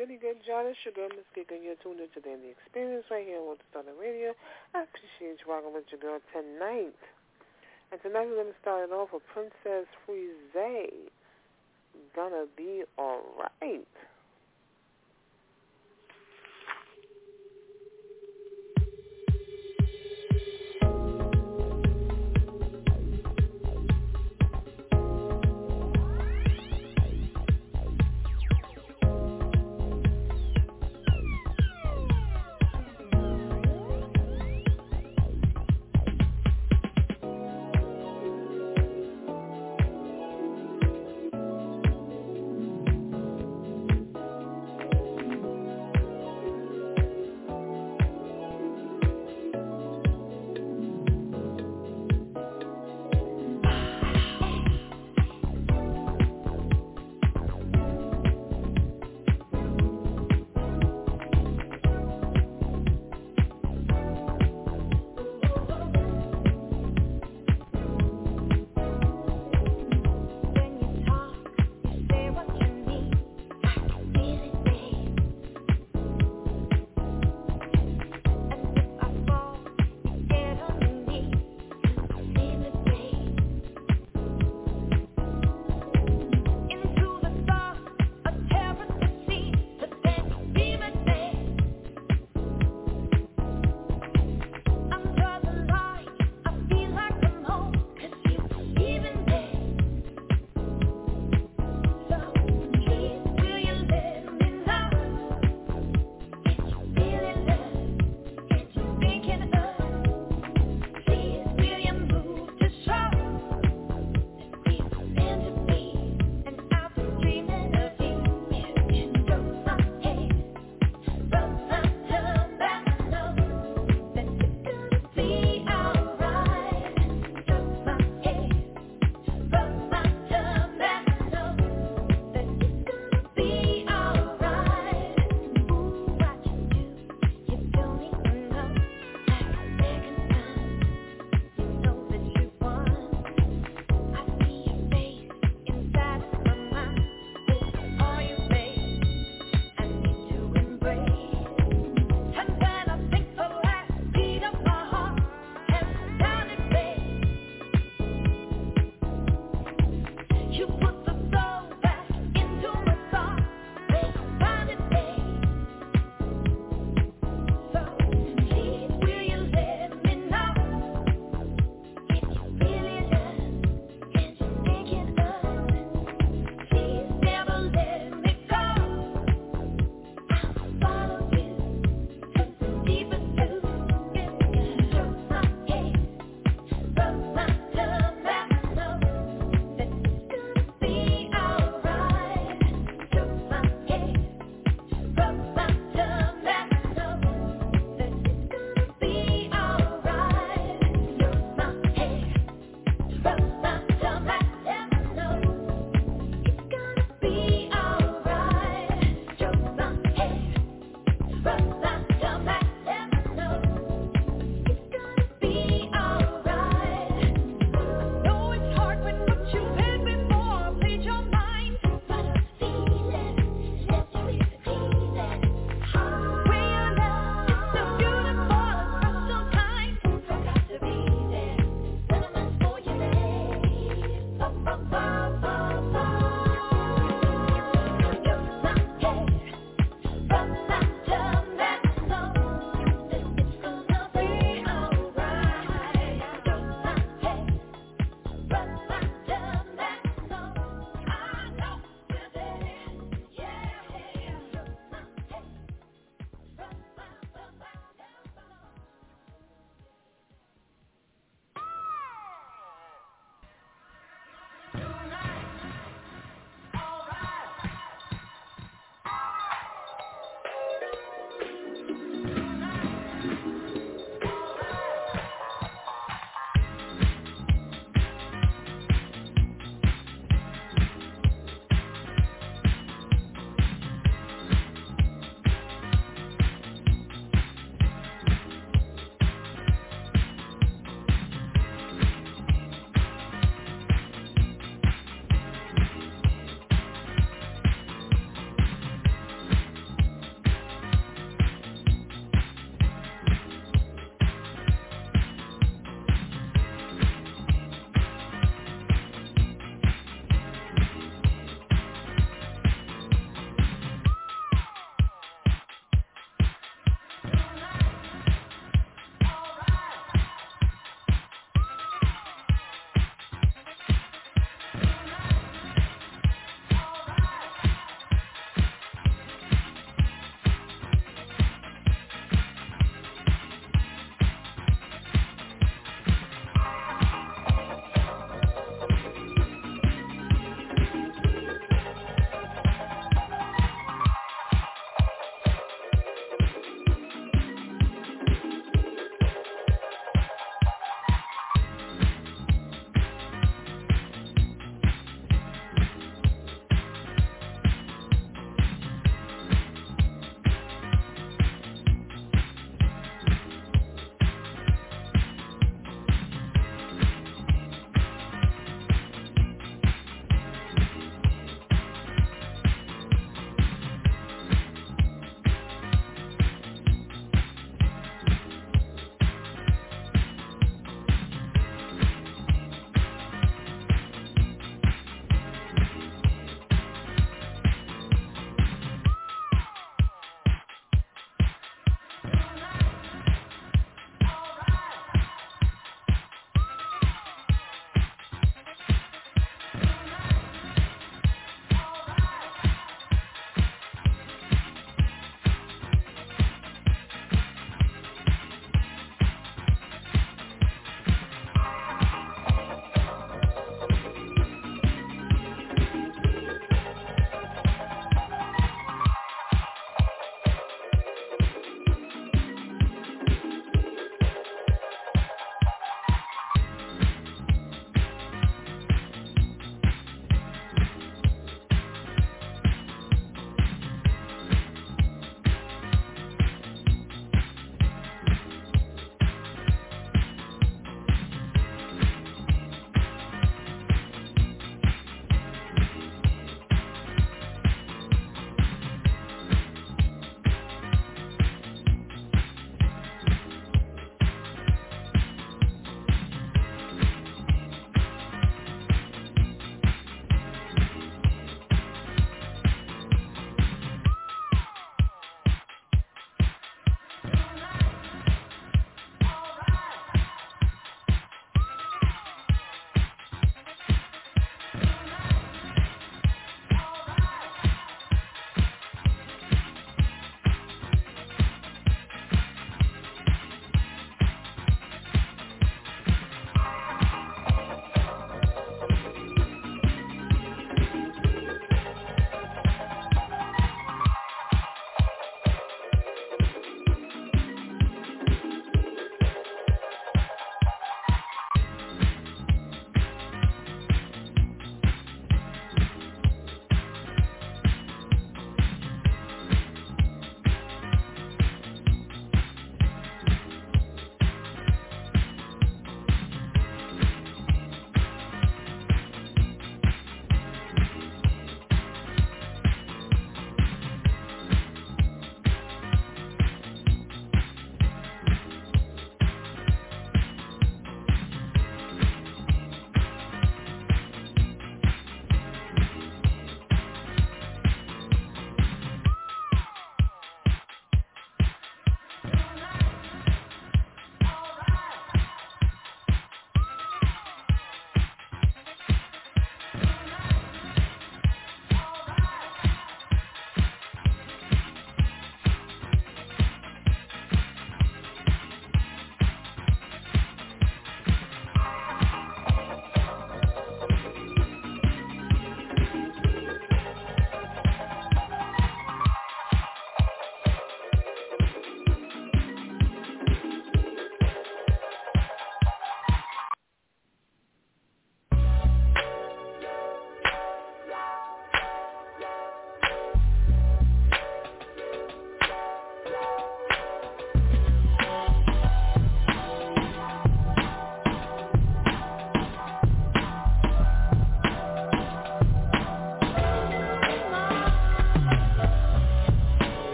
goody good, John. It's your girl, Miss Giga, and you're tuned into the Indie Experience right here on Starter Radio. I appreciate you rocking with your girl tonight. And tonight we're going to start it off with Princess Freeze. Gonna be alright.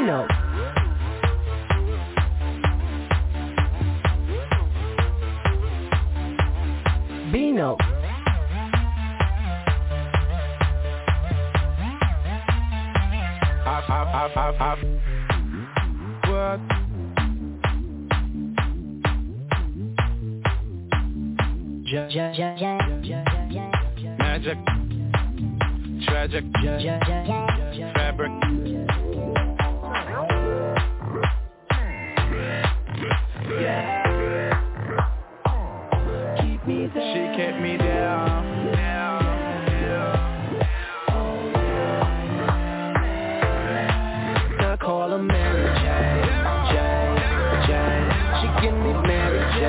Bino. Bino. What? Magic. Tragic. Fabric. She kept me down. I call her Mary J. She give me Mary J.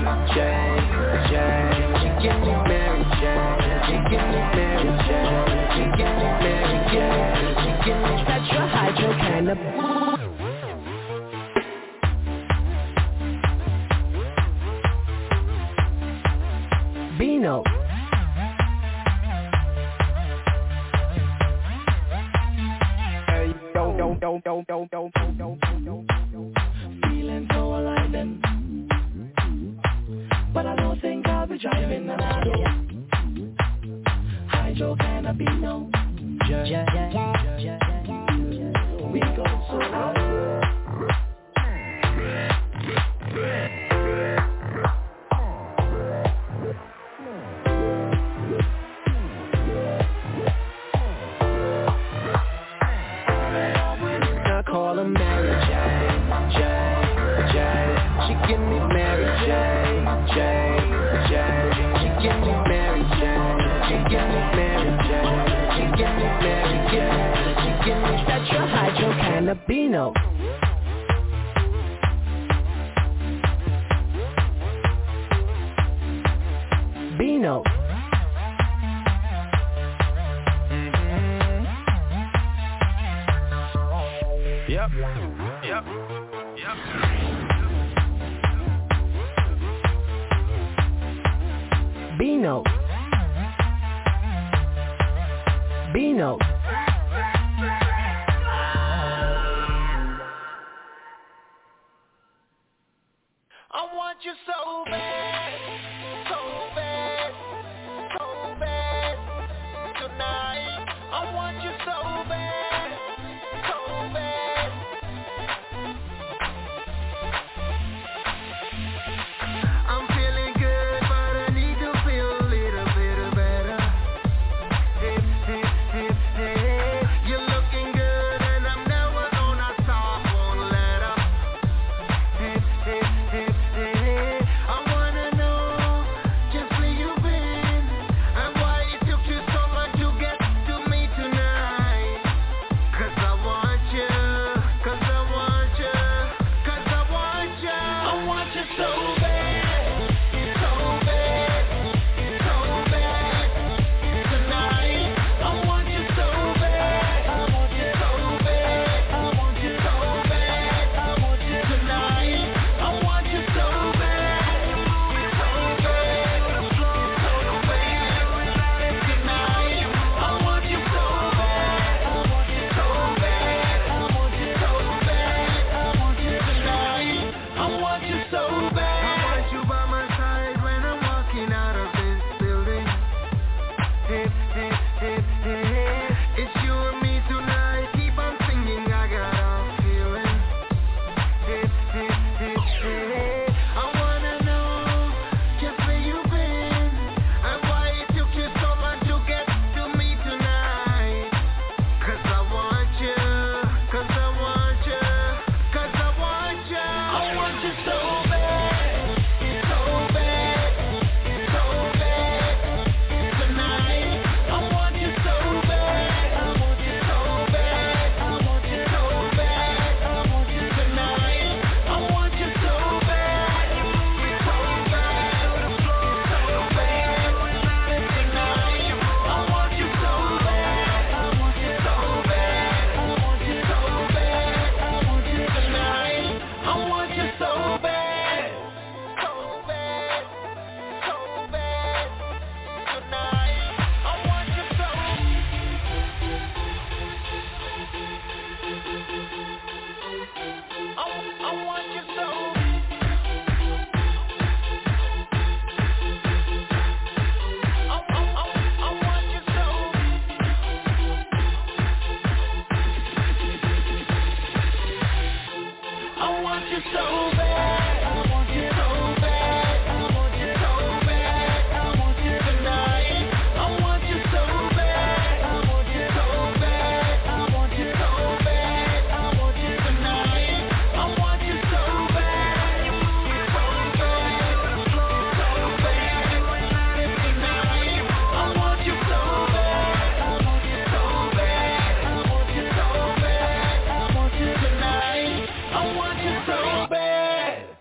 She give me Mary J. She give me Mary J. She give me Mary J. She give me Tetra Hydro Cannabis. Bino. Hey, feeling so alive then, but I don't think I'll be driving another. Hydro Cannabino. We go so low. Call her Mary J. She give me Mary J. She give me Mary J. She give me Mary J. She give me Mary J. She give me Tetra Hydro Cannabino. Bino. Yep. Bino. I want you so bad, so bad, so bad tonight. I want you so bad, so bad. I'm feeling good, but I need to feel a little bit better. Hey, you're looking good, and I'm never gonna stop, won't let up. Hey, I want you so bad. I want you so bad. I want you so bad. I want you tonight. I want you so bad. I want you so bad. I want you so bad. I want you tonight. I want you so bad. So bad. So bad. Tonight. I want you so bad. I want you so bad. I want you so bad. I want you tonight. I want you so bad.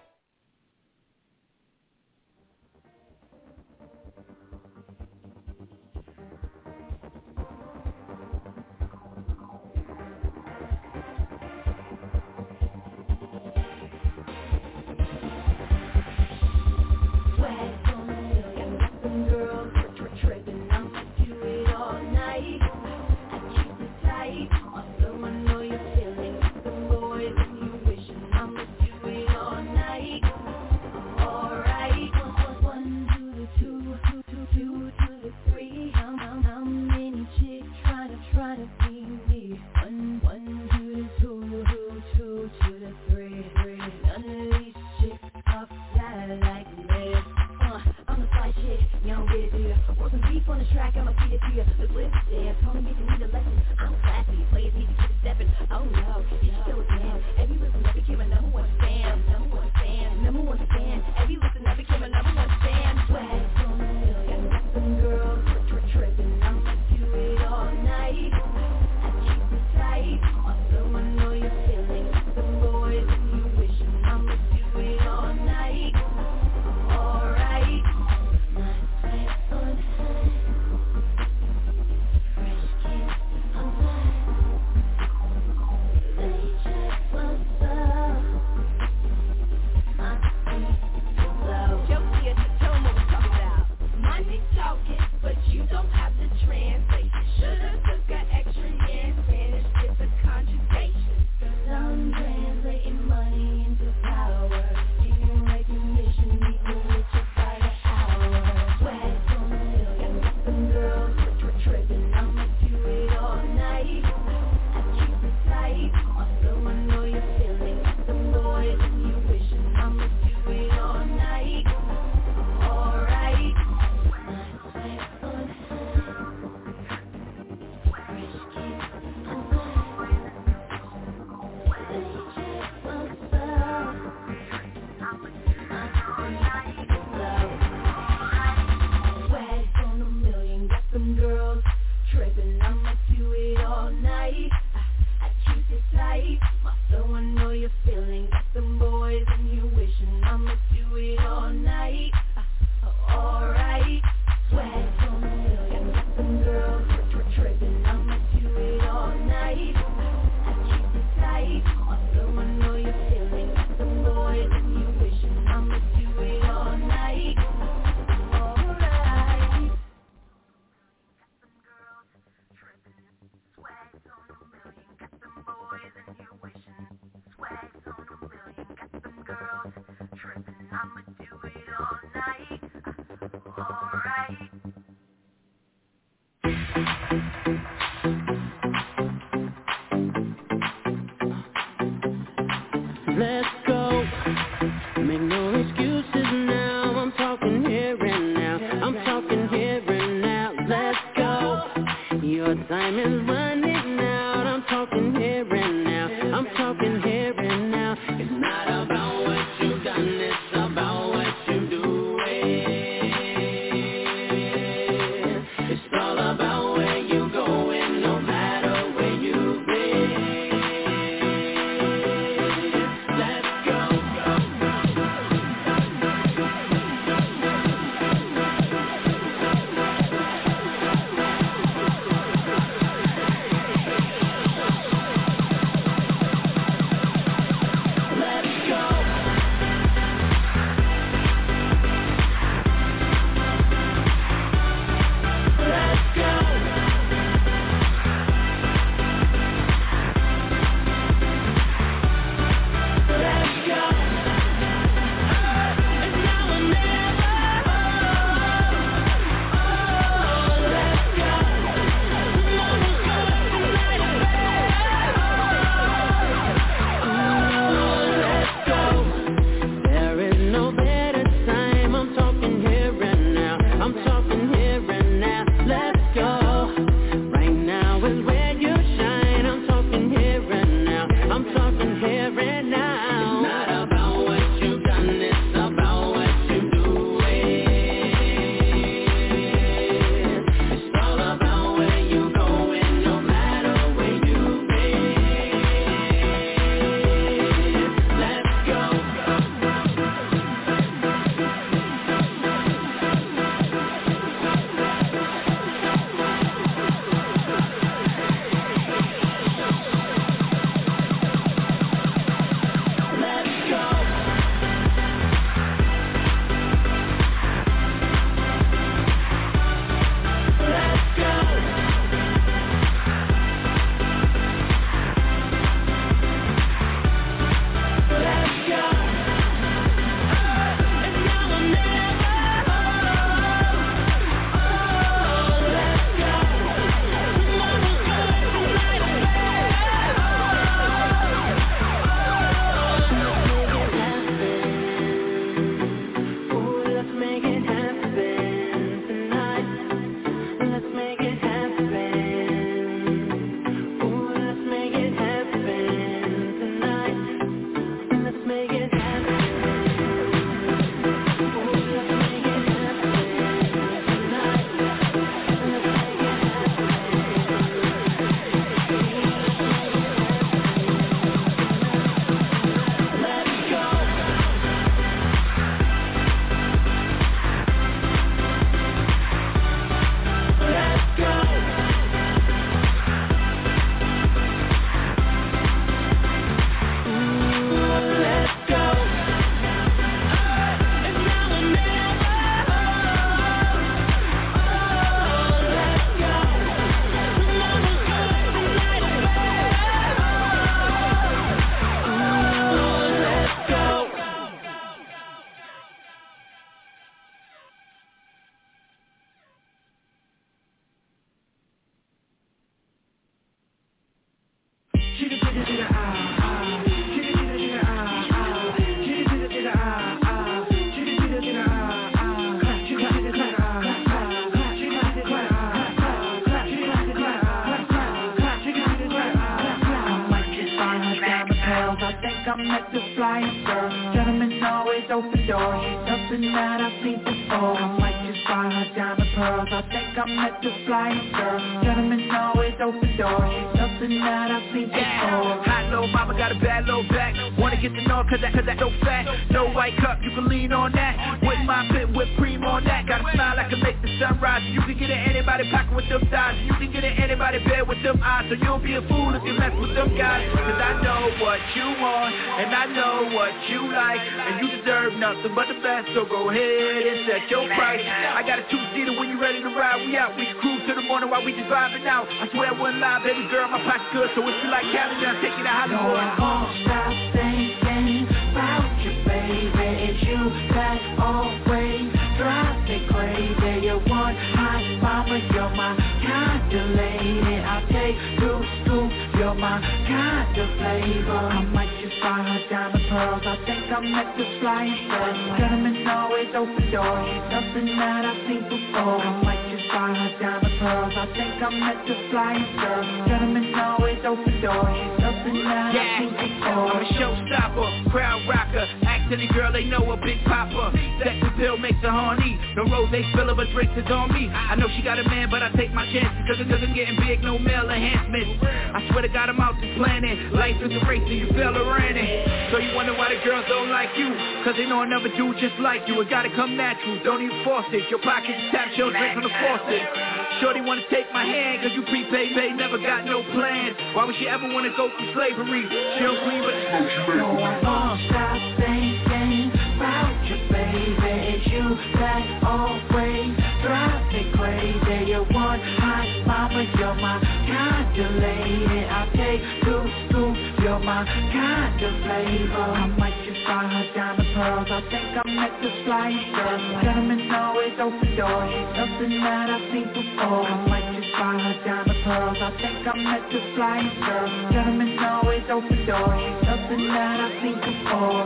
I met the flying girl. Gentlemen always open doors. She's something that I've seen before. I might just buy her diamond pearls. I think I met the flying girl. Gentlemen always open doors. She's something that I've seen before. Hot little mama got a bad little back. Wanna get to know cause that no fat. No white cup, you can lean on that. With my pit, whipped cream on that. Got a smile I can make the sun rise. You can get in anybody pocket with them thighs. You can get in anybody bed with them eyes. So you'll be a fool if you mess with them guys. Cause I know what you want. And I know what you like, and you deserve nothing but the best, so go ahead and set your price. I got a two-seater when you ready to ride, we out. We cruise to the morning while we just vibing out. I swear I wouldn't lie, baby girl, my pocket's good, so if you like Cali, then I'll take you to Hollywood. No, I won't stop thinking about you, baby. It's you that always drives me crazy. You're one hot mama, you're my kind of lady. I'll take you to, you're my kind of flavor. I might just buy her diamond pearls. I think I met the flying girl. Gentlemen always open doors. She's something that I've seen before. I might just buy her diamond pearls. I think I met the flying girl. Gentlemen always open doors. She's something that I've seen before. I'm a showstopper, crowd rocker. Ask any girl they know a big popper. Sex appeal makes her horny. No rose spiller, but drinks is on me. I know she got a man, but I take my chances. Cause I'm getting big, no male enhancements. I swear to God I'm out this planet. Life is a race and you feel around it. So you wonder why the girls don't like you. Cause they know another dude just like you. It gotta come natural, don't even force it. Your pockets tap, she'll drink on the faucet. Shorty wanna take my hand, cause you prepaid, babe, never got no plans. Why would she ever wanna go through slavery? She don't clean, but she knows she made it. No, I won't stop thinking about you, baby. It's you that always drives me crazy. You're one hot mama, you're my kind of lady. I'll take you to, you're my kind of flavor. I might just buy her diamond pearls. I think I met the flying girl. Gentlemen always open doors. She's something that I've seen before. I might just buy her diamond pearls. I think I met the flying girl. Gentlemen always open doors. She's something that I've seen before.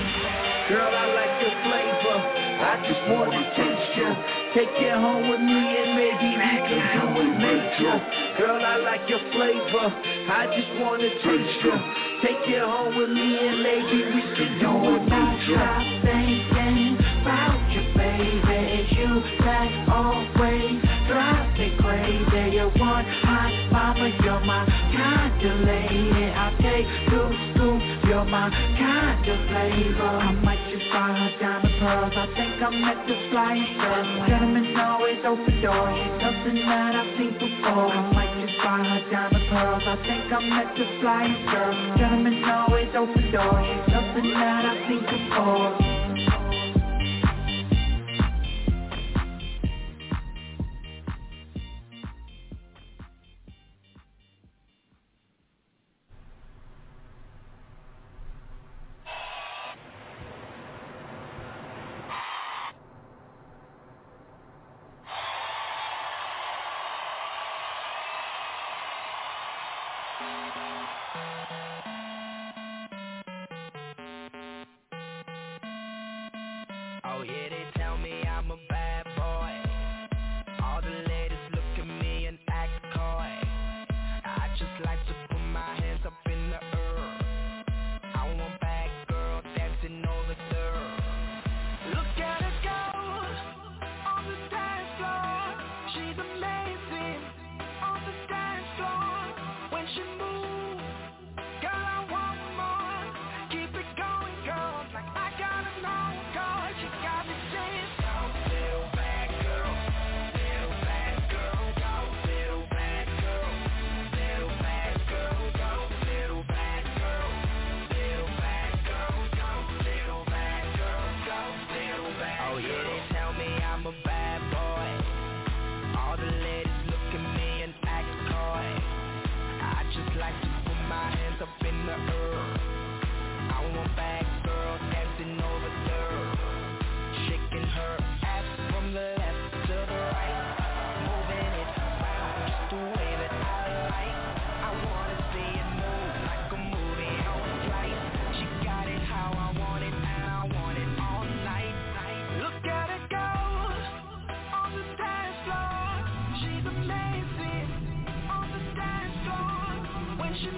Girl, I like your flavor. I just wanna taste you. Take you home with me and maybe we can do it later. Girl, I like your flavor. I just wanna taste you. Take you home with me and maybe we can do it later. Stop thinking about you, baby. It's you that always drives me crazy. You're one hot mama, you're my kind of lady. I'll take you to, you're my kind of flavor. I might just buy her diamond pearls. I think I met the flying girl. Gentlemen always open doors. She's something that I've seen before. I might just buy her diamond pearls. I think I met the flying girl. Gentlemen always open doors. She's something that I've seen before. Oh yeah, they tell me I'm a bad boy. All the ladies look at me and act coy. I just like to put my hands up in the air. I want bad girl dancing over there. Look at her go on the dance floor. She's amazing on the dance floor. When she moves, girl, I want more. Keep it going, girl, like I gotta know, girl. She got me saying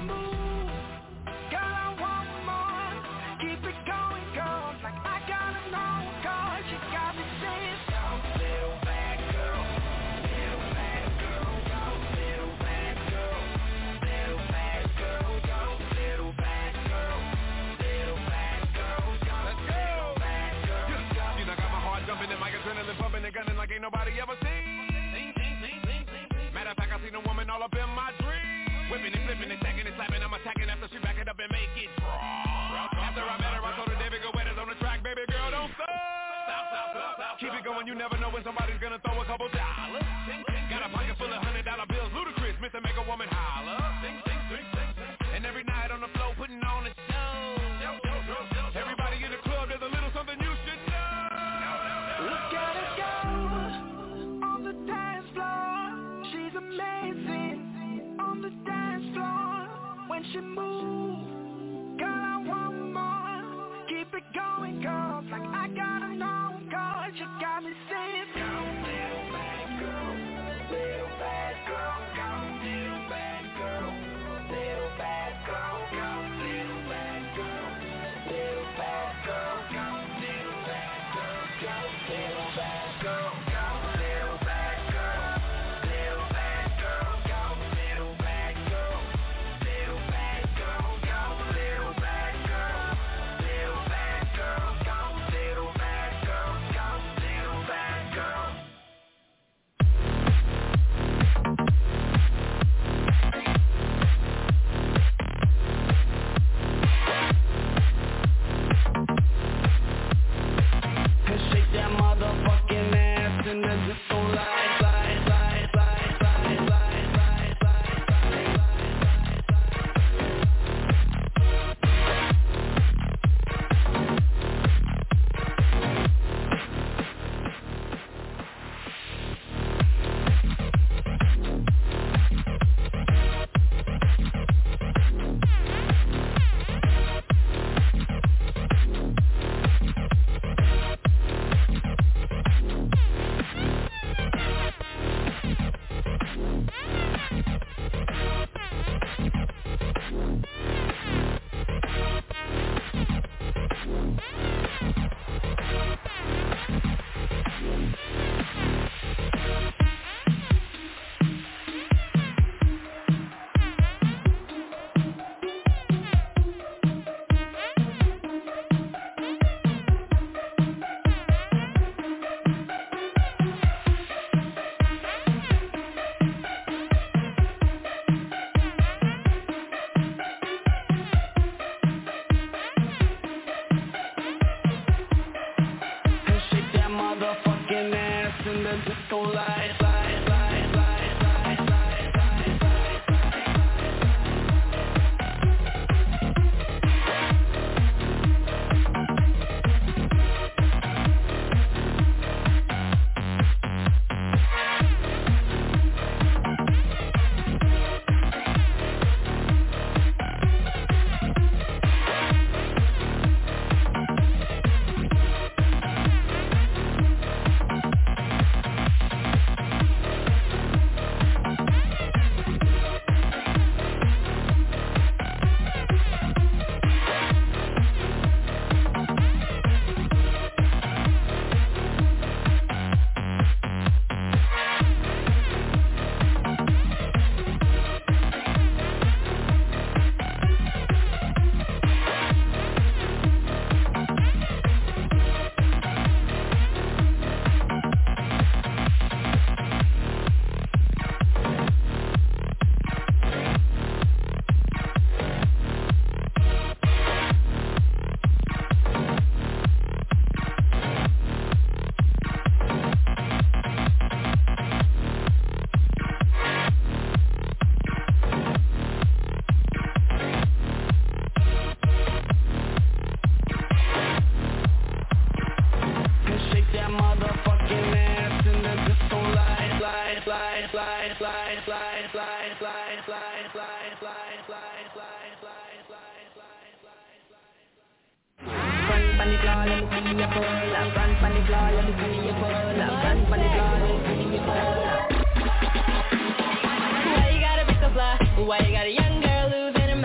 move, girl, I want more. Keep it going, girl, like I gotta know, girl, you got me saying, go, little bad girl, little bad girl, go, little bad girl, little bad girl, go, little bad girl, little bad girl, go, let's go. Little bad girl, go. You know, got my heart jumping and my adrenaline pumping and gunning like ain't nobody ever seen. Matter of fact, I seen a woman all up in my dreams. Whipping and flipping and stacking and slapping, I'm attacking after she back it up and make it raw. After I met her, I told her David Guetta's on the track, baby girl, don't stop. Keep it going, you never know when somebody's gonna throw a couple dollars. Got a pocket full of $100 bills, ludicrous, Mr. Make a Woman holler. And every night on the floor, putting on a show. Everybody in the club, there's a little something you should know. Look at her go on the dance floor. She's amazing on the dance floor. When she moves, girl, I want more. Keep it going, girl, like I gotta know, girl, you got me saying, go, little bad girl, little bad girl, go, little bad girl, little bad girl, go, little bad girl, little bad girl, go, little bad girl, go, little bad girl, go, little bad girl, little bad girl, go, little bad girl, little bad girl, go, little bad girl, little bad girl, go, little bad girl, go, little bad girl. And shake that motherfucking ass and then just go slide, slide, slide, slide, slide, slide, slide, slide, Why you got a young girl losing her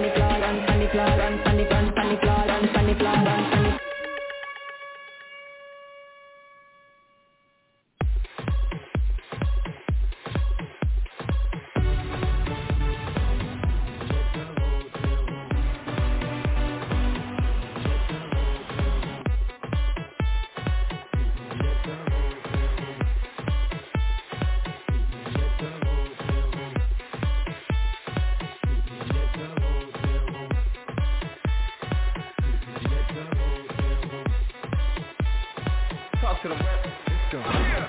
on the floor, run on the floor, run on the floor, run on the floor, run on the floor, run on the. To the west, let's go. Yeah.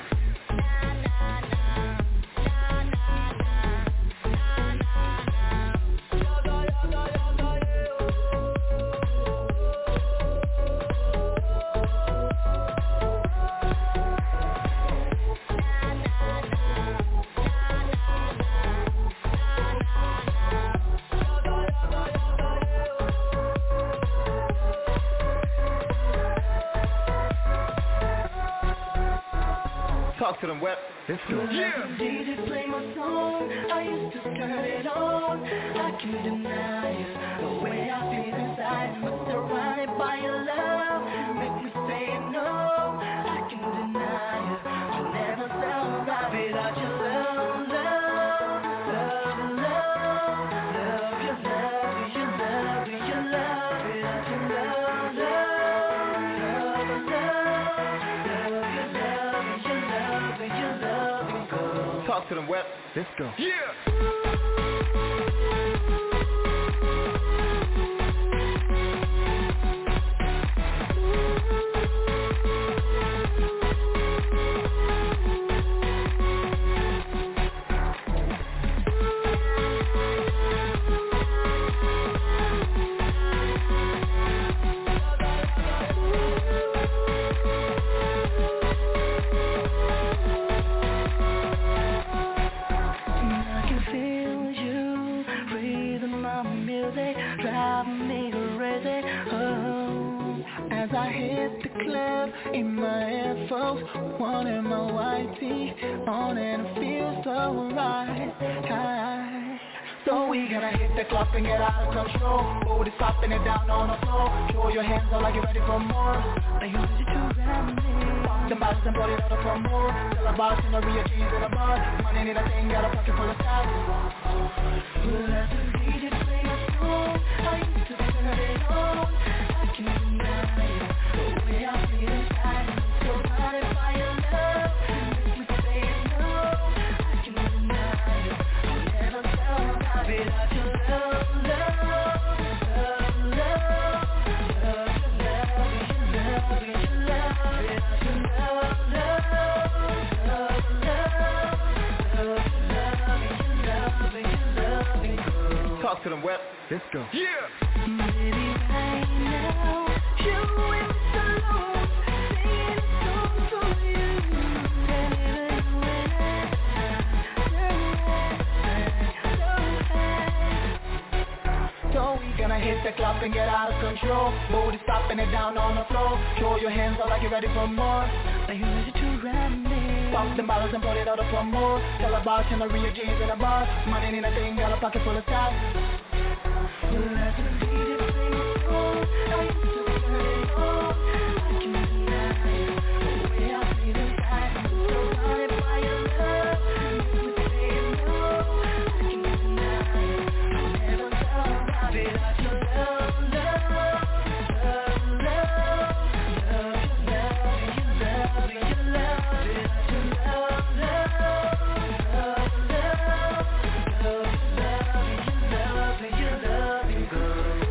Talk to them, web. Let's go. Yeah. DJ play my song. I used to turn it on. I can't deny it. The way I feel inside. But surrounded by your love, make me say no. I can't deny it. You'll never survive without your love, love, love, love, love, your love, your love, your love, without your love, love, love, love, your love, your love, your love, go. Talk to them, web. Let's go. Yeah. I hit the club in my Air Force One and my white tee on, and it feels so right. So So we gonna hit the club and get out of control. Booty stopping it down on the floor. Throw your hands out like you're ready for more. Are you ready to reminisce? Pop the mask and put it out for more. Tell a boss in a real cheese in a bar. Money in a thing, got a pocket full of cash. Let the DJ play a song. I used to turn it on. I can't deny it. The way I feel inside. So blinded by your love. Make me say no. I can't deny it. I'll never tell about it. I just love, love, love, love, love, love, love, love, love, Talk to them, Web. Let's go. Yeah. Baby, right now, you and me alone, singing a song for you. So we gonna hit the club and get out of control. Booty stopping it down on the floor. Throw your hands out like you're ready for more. Are you ready to reminisce? Pop the bottles and put it out for more. Tell a boss in a real jeans in a bar. Money in a thing, got a pocket full of cash. Let the DJ play my song. I used to turn it on. I can't deny it. The way I feel inside. I'm so blinded by your love. Make me say no. I can't deny it. I'll never tell about it. I just love, love, love, love, love, love, you love it, you love it. I just love, love, love, love, love, love, you love it, you love it.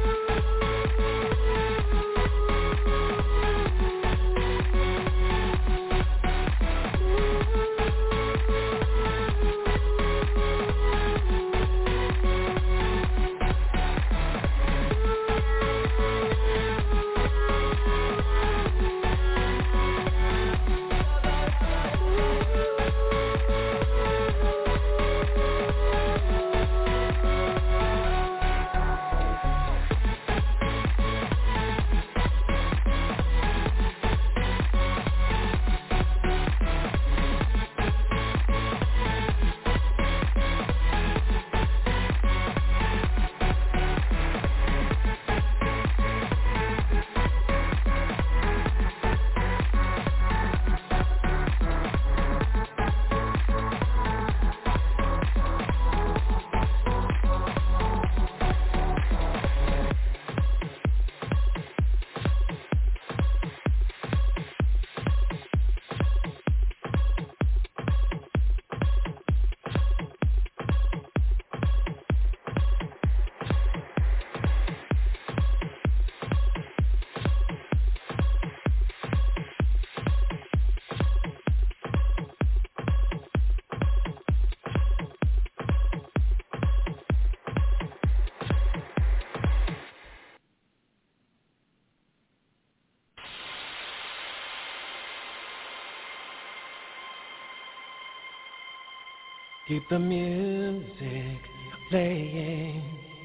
Keep the music playing.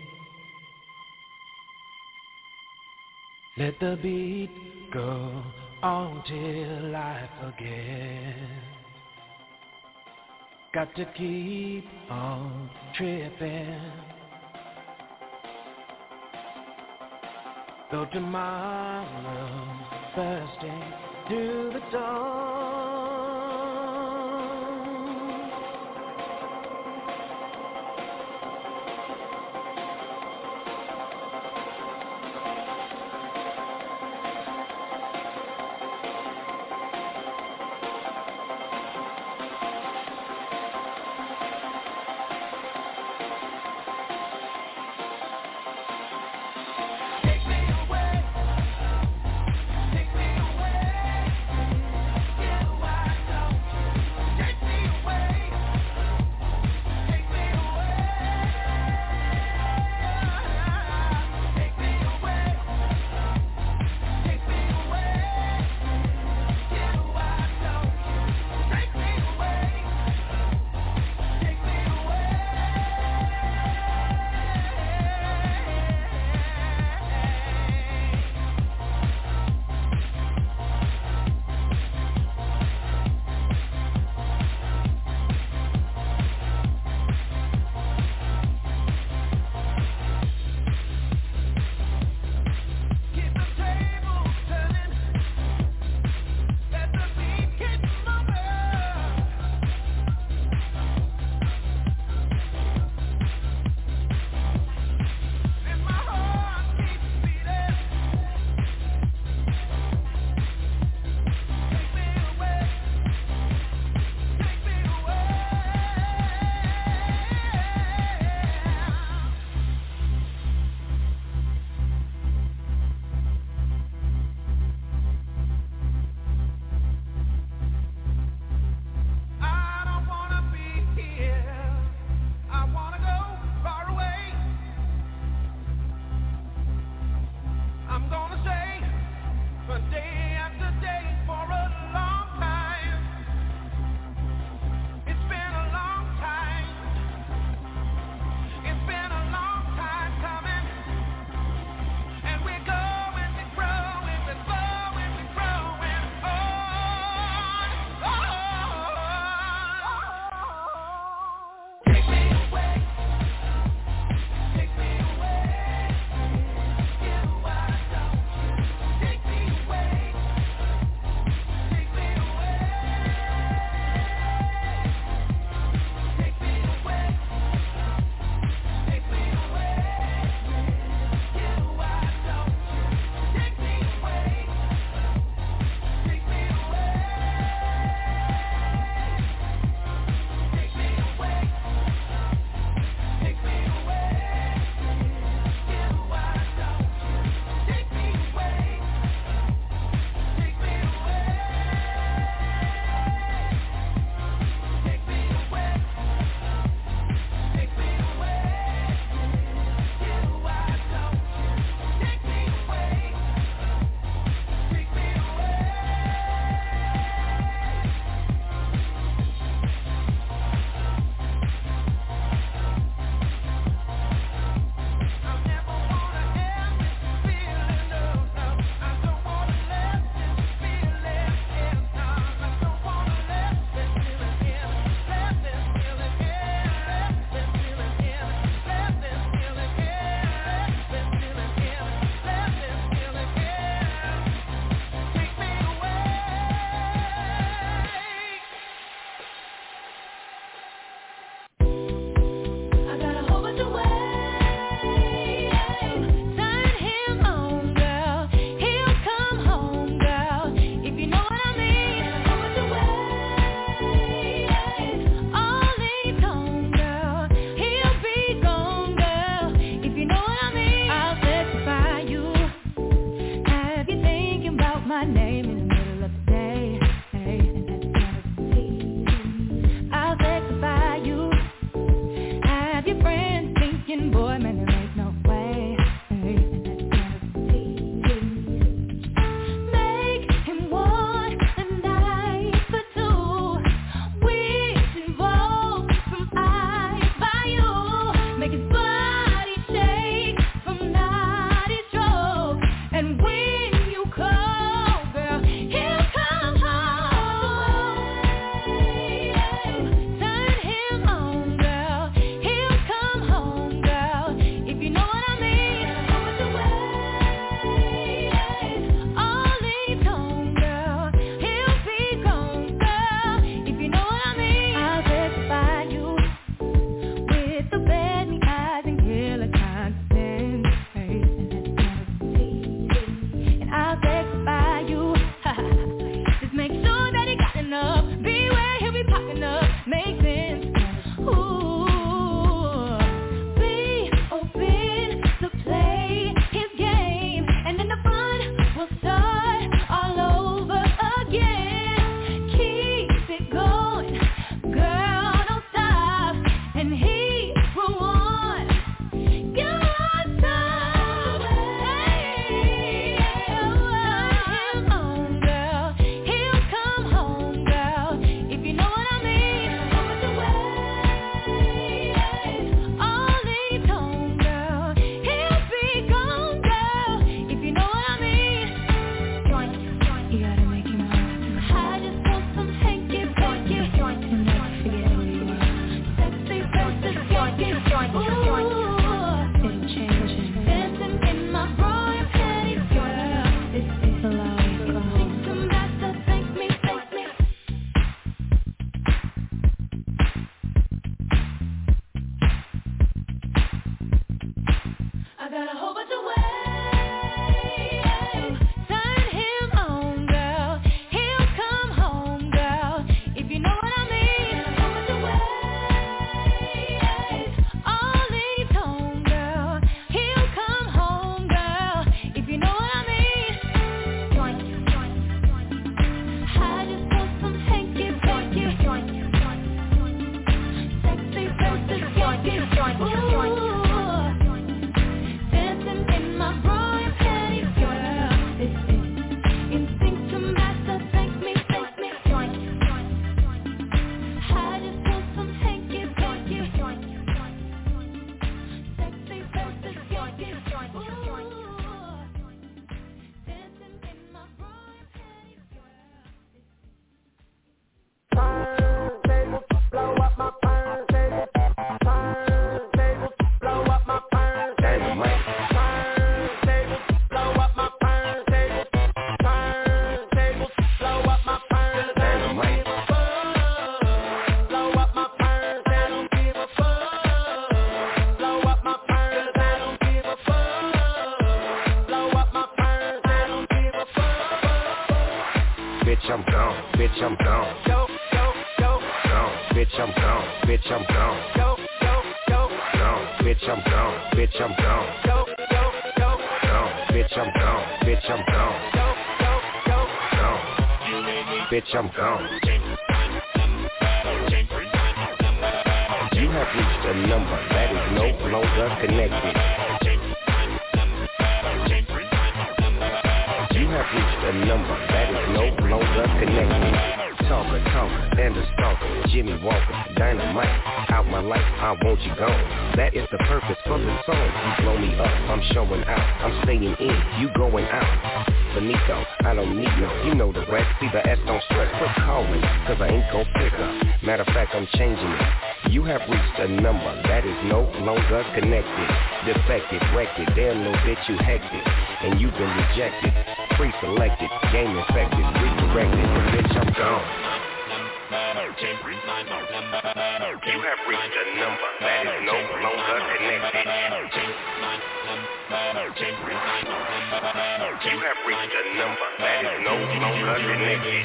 Let the beat go on till I forget. Got to keep on tripping. Though tomorrow's bursting through the dawn. Take me away. bitch, I'm gone. Go, go, go. Gone, bitch, I'm gone. Bitch, I'm gone. Go, go, go. Gone, bitch, I'm gone. Bitch, I'm gone. Go, go, go. Gone, bitch, I'm gone. Bitch, I'm gone. Go, go, go. Gone, bitch, I'm gone. You have reached a number that is no longer connected. You have reached a number that is no longer connected. Talker, and a stalker, Jimmy Walker, dynamite, out my life, I want you gone. That is the purpose for the song. You blow me up, I'm showing out, I'm staying in, you going out. Benito, I don't need no, you know the rest. See the S don't stress, quit calling, cause I ain't gon' pick up. Matter of fact, I'm changing it. You have reached a number that is no longer connected. Defected, wrecked it, damn little bitch you hectic. And you've been rejected, pre-selected, game infected, redirected, bitch I'm gone. You have reached a number that is no longer connected. You have reached a number that is no longer connected.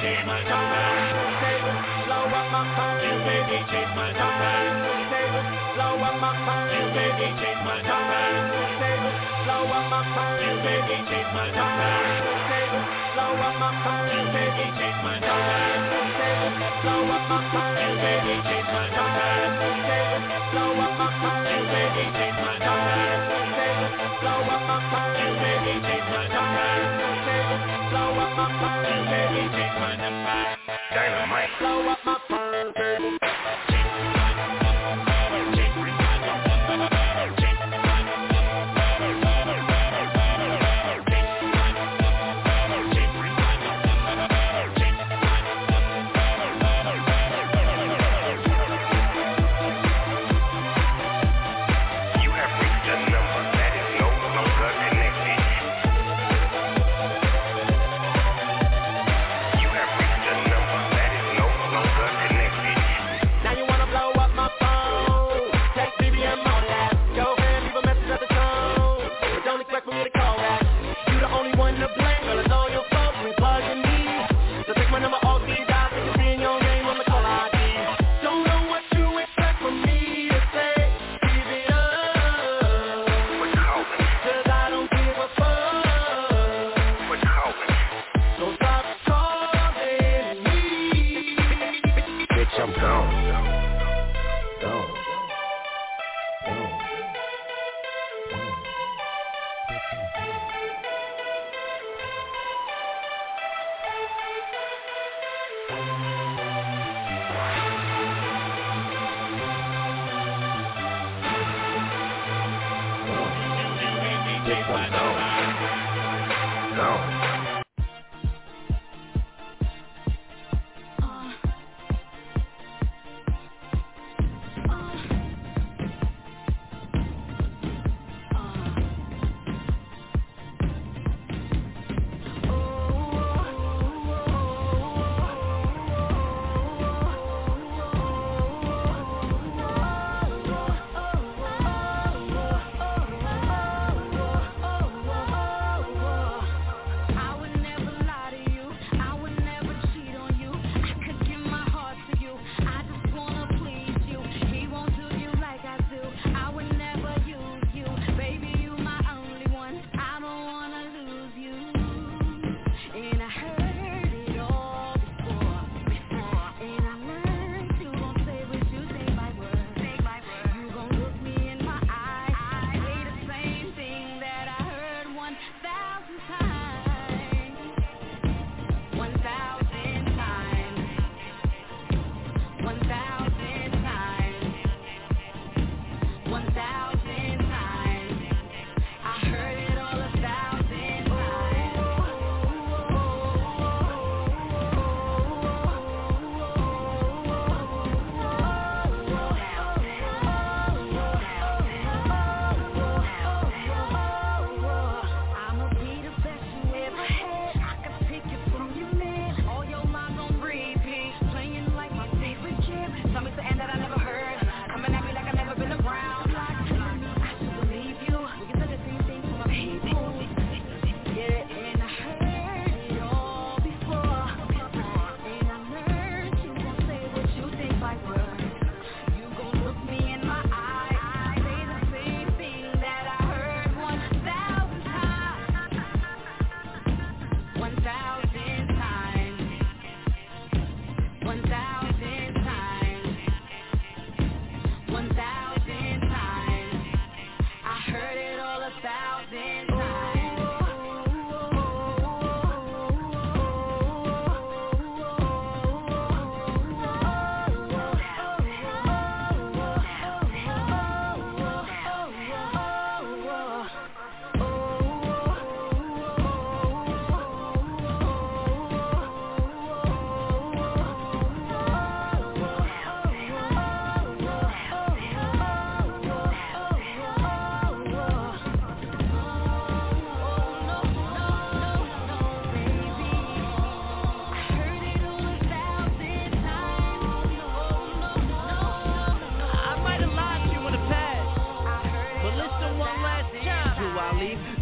Slow up my phone, baby, change my turn. Slow up my phone, baby, change my turn. Slow up my phone, baby, change my turn. Slow up my phone, baby, change my turn. Slow up my phone, baby, change my turn. Slow up my phone, baby, change my turn. Slow up my phone, baby, change my turn. Slow up my phone, baby, change my turn. Dynamite. Slow up my phone, baby.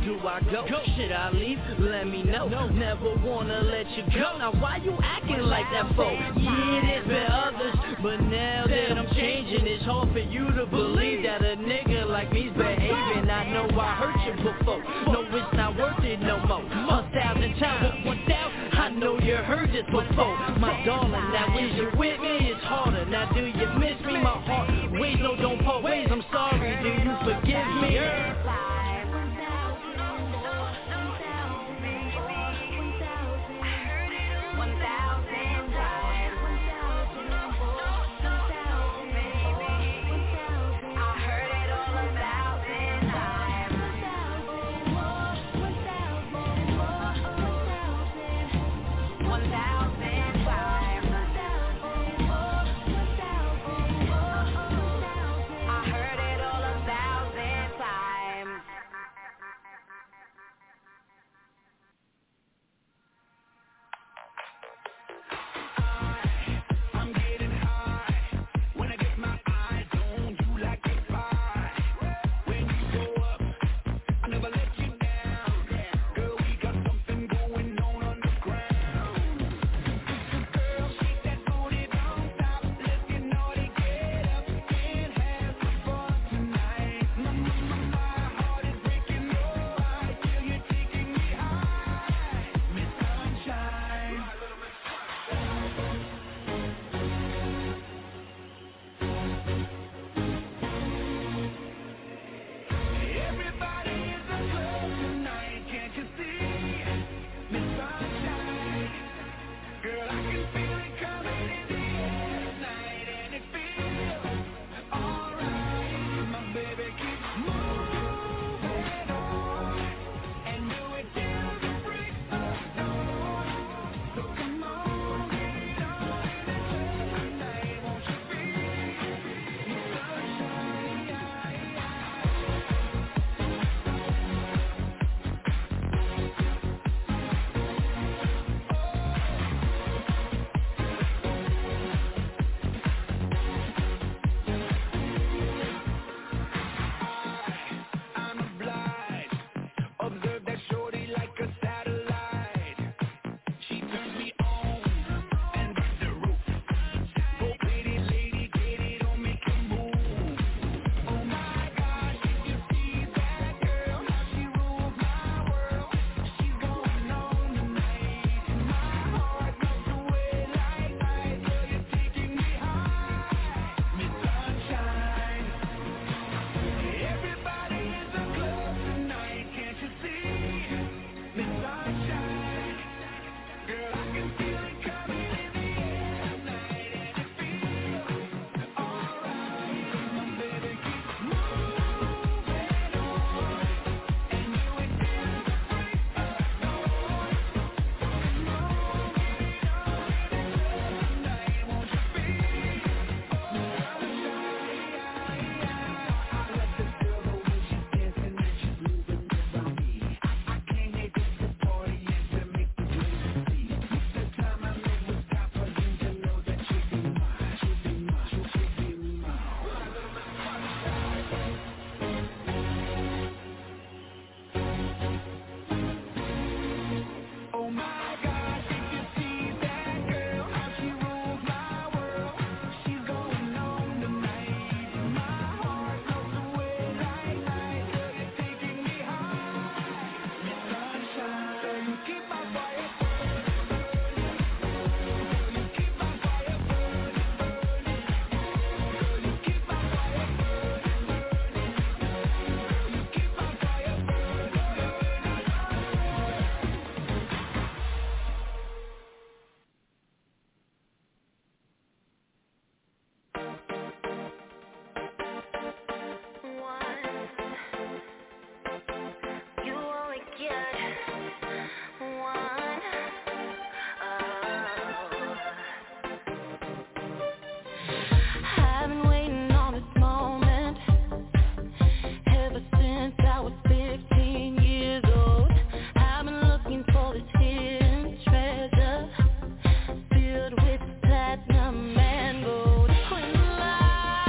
do I go? Should I leave? Let me know. Never wanna let you go. Now why you acting like that for? Yeah, there's been others, but now that I'm changing, it's hard for you to believe that a nigga like me's behaving. I know I hurt you before. No, it's not worth it no more. 1,000 times, 1,000. I know you heard this before, my darling. Now is you with me? It's harder. Now do you miss me? My heart ways, no, don't part ways. I'm sorry. Do you forgive me?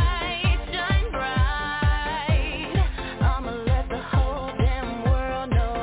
Know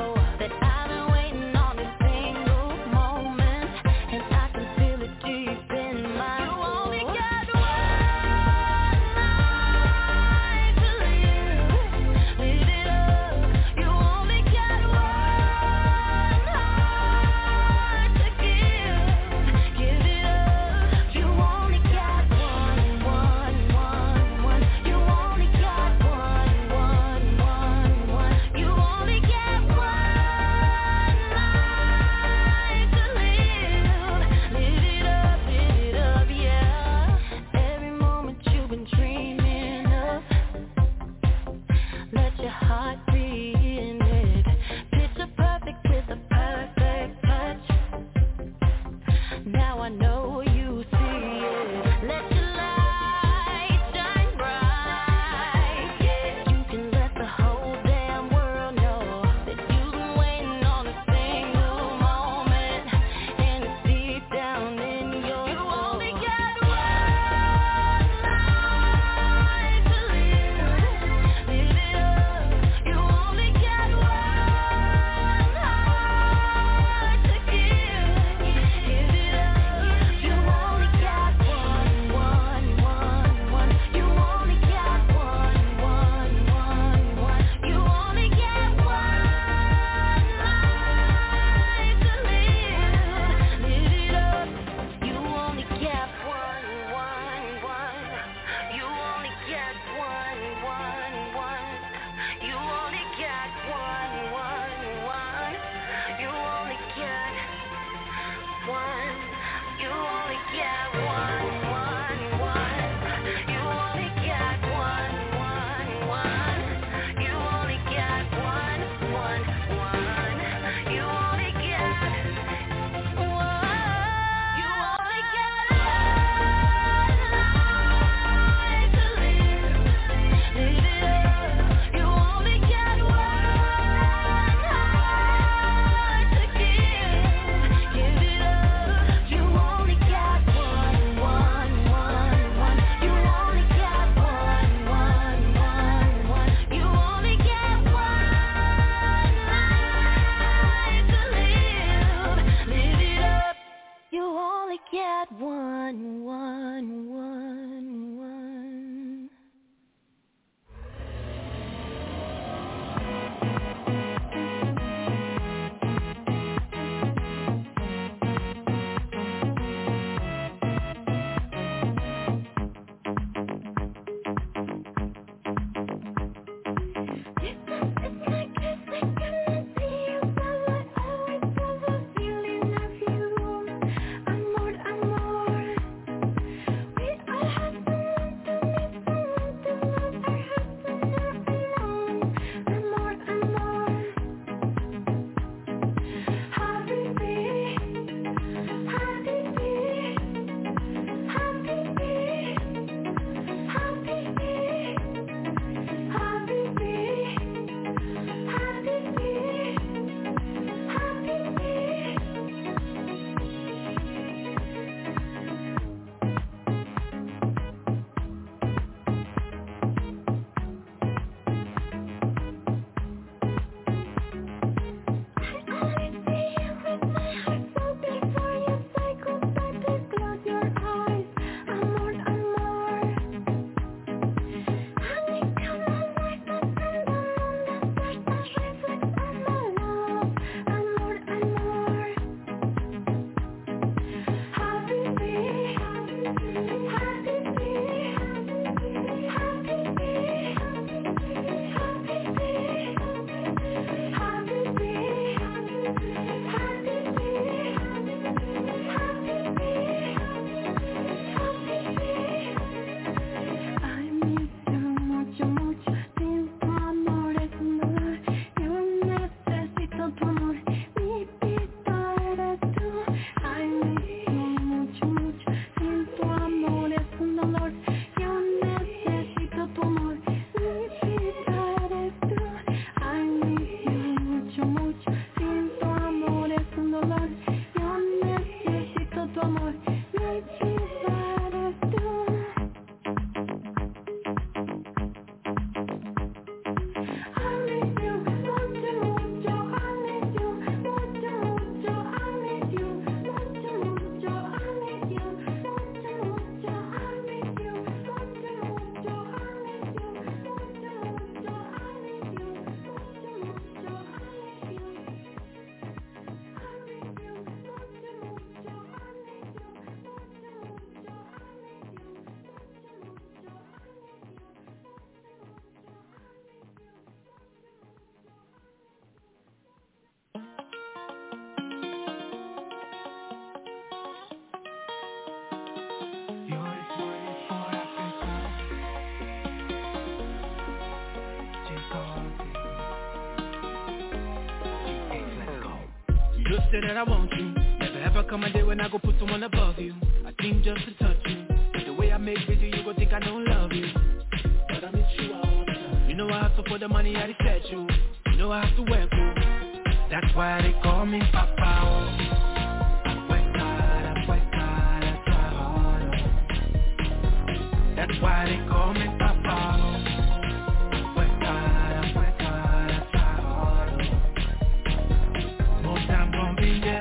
say that I want you. Never ever come a day when I go put someone above you. I think just to touch you. But the way I make with you gon' think I don't love you. But I miss you all the time. You know I hustle for the money I set you. You know I have to work you. That's why they call me Papa. I work hard, I try harder. That's why they call me Papa. I work hard, I try harder. More time gon' be there.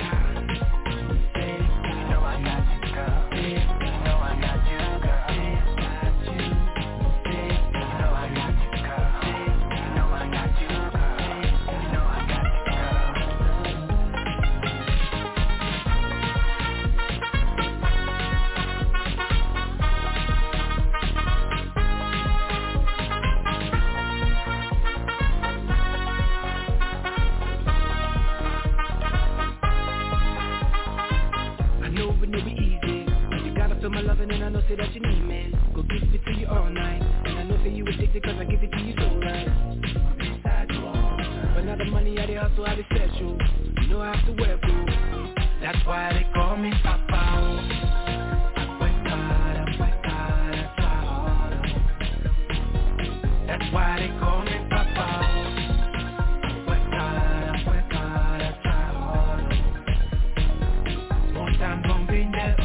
Say that you need me, go give it to you all night. And I know say you addicted cause I give it to you so right. I'm inside you all time. But now the money I dey hustle, I dey set you. You know I have to work you. That's why they call me Papa. I work hard, I try harder. That's why they call me Papa. I work hard, I try harder. One time gon' be there.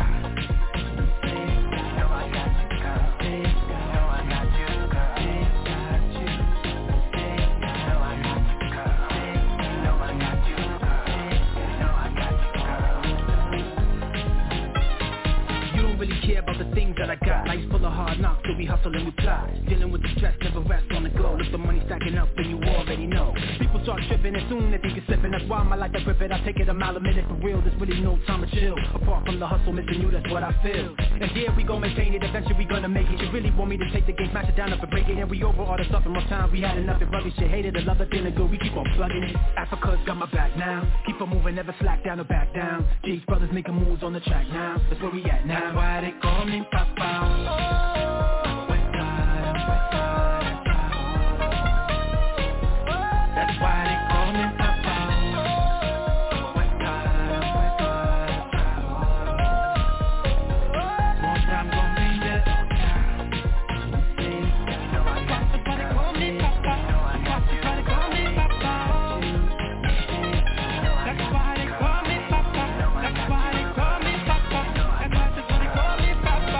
That I got, life's full of hard knocks, so we hustle and we fly. Dealing with the stress, never rest on the go. If the money stacking up, then you already know. People start tripping and soon they think it's slipping. That's why I'm like that grip it. I take it a mile a minute for real. There's really no time to chill. Apart from the hustle, missing you, that's what I feel. And yeah, we gon' maintain it, eventually we gonna make it. You really want me to take the game, smash it down up and break it. And we over all the stuff in rough times. We had enough of rubbish, shit, hated, I love it, feeling good. We keep on plugging it. Africa's got my back now. Keep on moving, never slack down or back down. These brothers making moves on the track now. That's where we at now. That's why they call me Papa. That's why they call me Papa. More time gon' be there. Everybody call me Papa. Everybody call me Papa. That's why they call me Papa. That's why they call me Papa. Everybody call me Papa.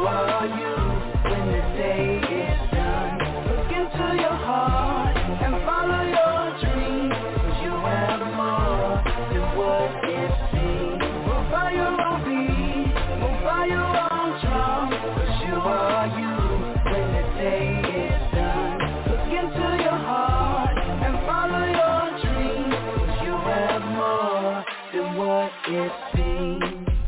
are you when the day is done? Look into your heart and follow your dreams, 'cause you have more than what it seems. Move by your own beat, move by your own drum, 'cause you are you when the day is done. Look into your heart and follow your dreams, 'cause you have more than what it seems.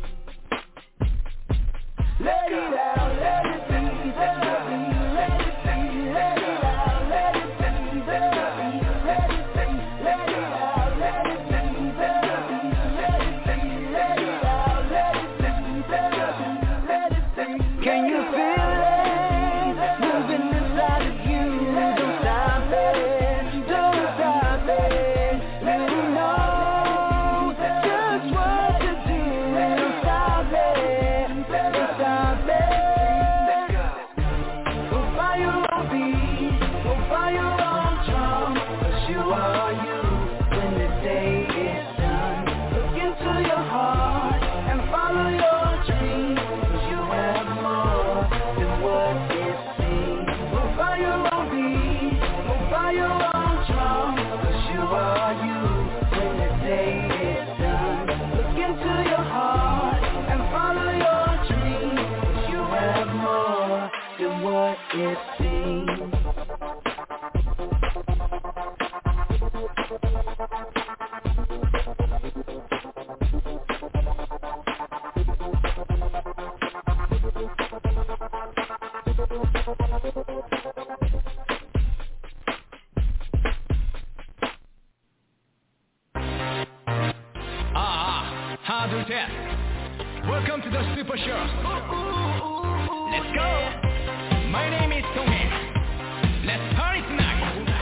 Let it out, let it be, let it be, let it be, let it out, let it be, let it be, let it be, let it out, let it be, let it be, let it be, let it out, let it be, let it be, let it be. Can you feel it moving inside of you? Don't stop it, don't stop it. You know just what to do. Don't stop it, don't stop it. Move by your own beat, move by your own drum, 'cause you are you when the day is done. Look into your heart and follow your dreams, 'cause you have more than what it seems. Move by your own beat, move by your own drum, 'cause you are you when the day is done. Look into your heart and follow your dreams, 'cause you have more than what it seems. 하나 둘 셋. Welcome to the Super Show. Let's go. My name is Tonghae. Let's party tonight.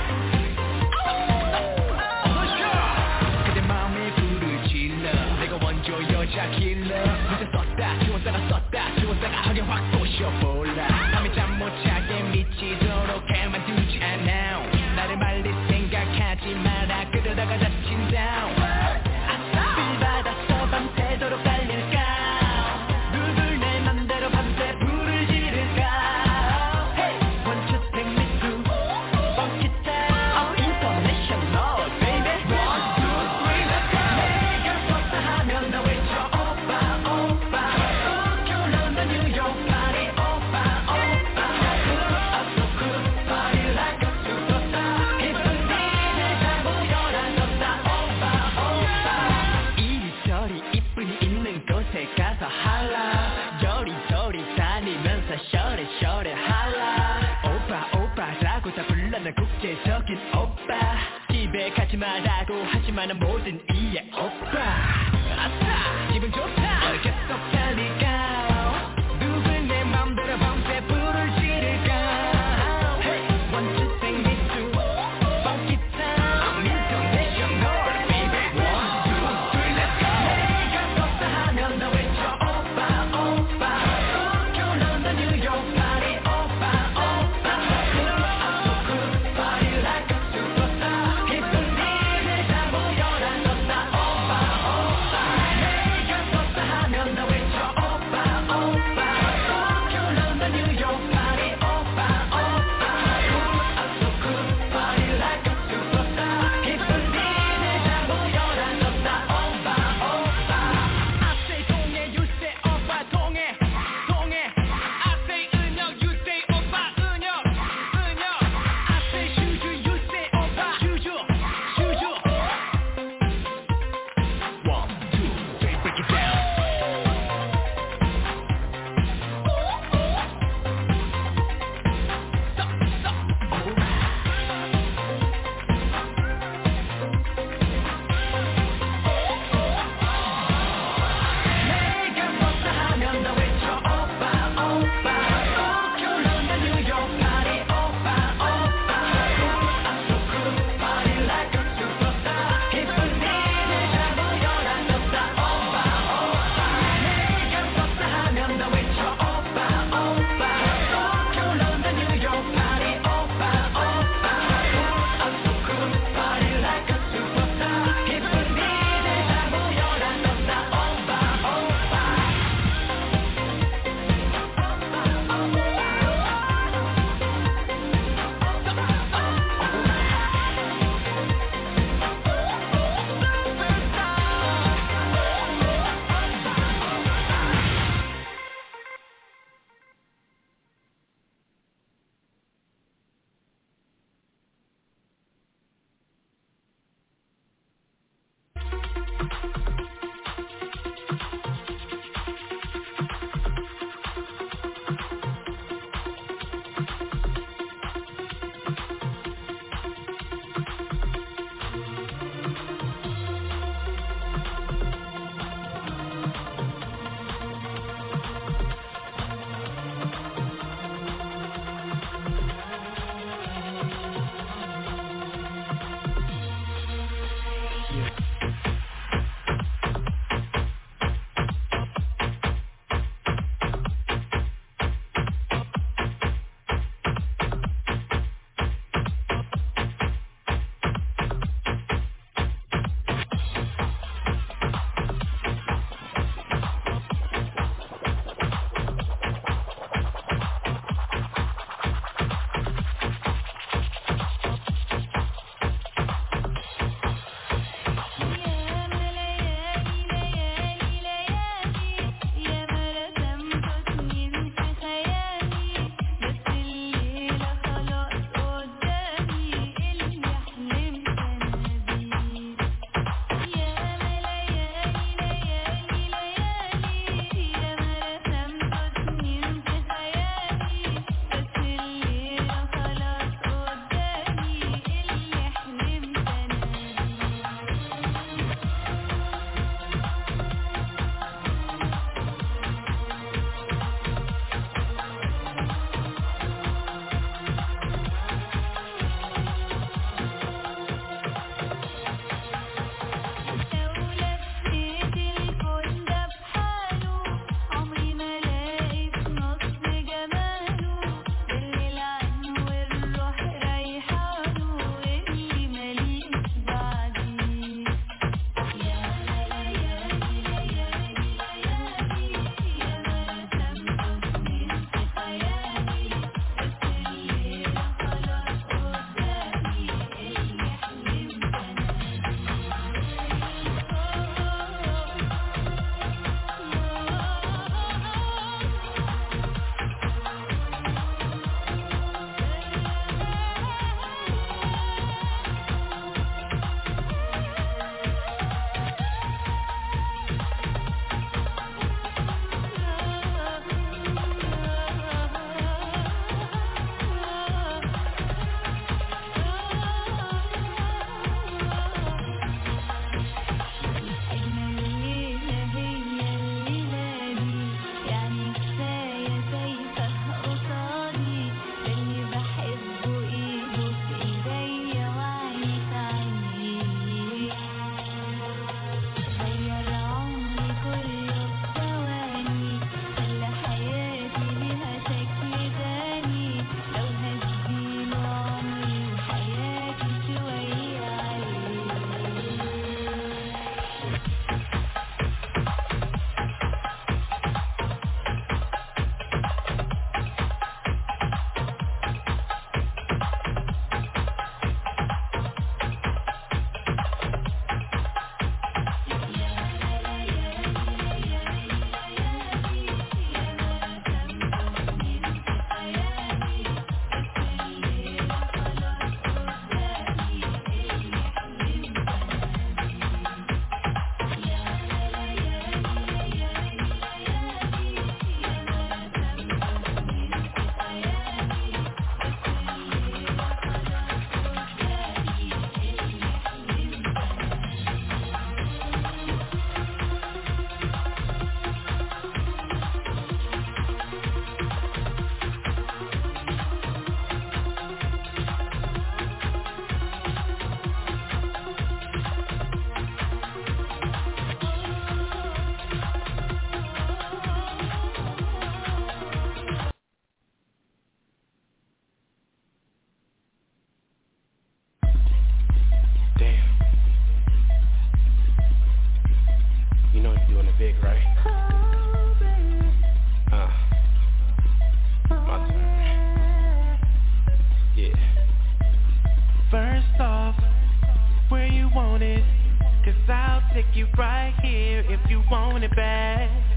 Let's go. 그대 마음에 불을 질러. 내가 원조 여자 킬러. 문제 썼다 지웠다가 썼다 지웠다가 하게 확 쏘셔볼라. 밤에 잠 못 자게 미치도록 해만두지 않아. 나를 말릴 생각하지 마라. 그러다가 다친다. 밤새도록 달릴까? 누굴 내 맘대로 밤새 불을 지를까? Hey, one two take me through, funk it down, international baby. One two three, let's go. 내가 썼다 하면 나 외쳐 오빠 오빠. Tokyo, London, New York, party 오빠 오빠. I'm so cool, party like a superstar. 이쁜 니네 다 모여라 썼다 오빠 오빠. 이쁜이 있는 곳에 가서 할라. 요리조리 다니면서 셔레셔레 할라. 오빠 오빠라고 다 불러 난 국제적인 오빠. 집에 가지 말라고 하지만은 뭐든 이해 오빠. 아싸 기분 좋다 계속 달릴까. 누굴 내 맘대로 밤새 불을 지를까. Hey, one two take me to funky town, international baby. One two three, let's go. 내가 썼다 하면 나 외쳐 오빠 오빠. Tokyo, London, New York, party 오빠 오빠. I'm so cool, party like a superstar. 이쁜 니네 다 모여라 썼다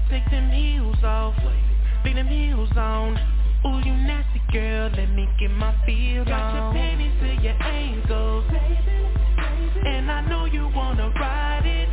take them heels off, leave them heels on. Ooh, you nasty girl, let me get my feel on. Got your panties to your ankles, and I know you wanna ride it.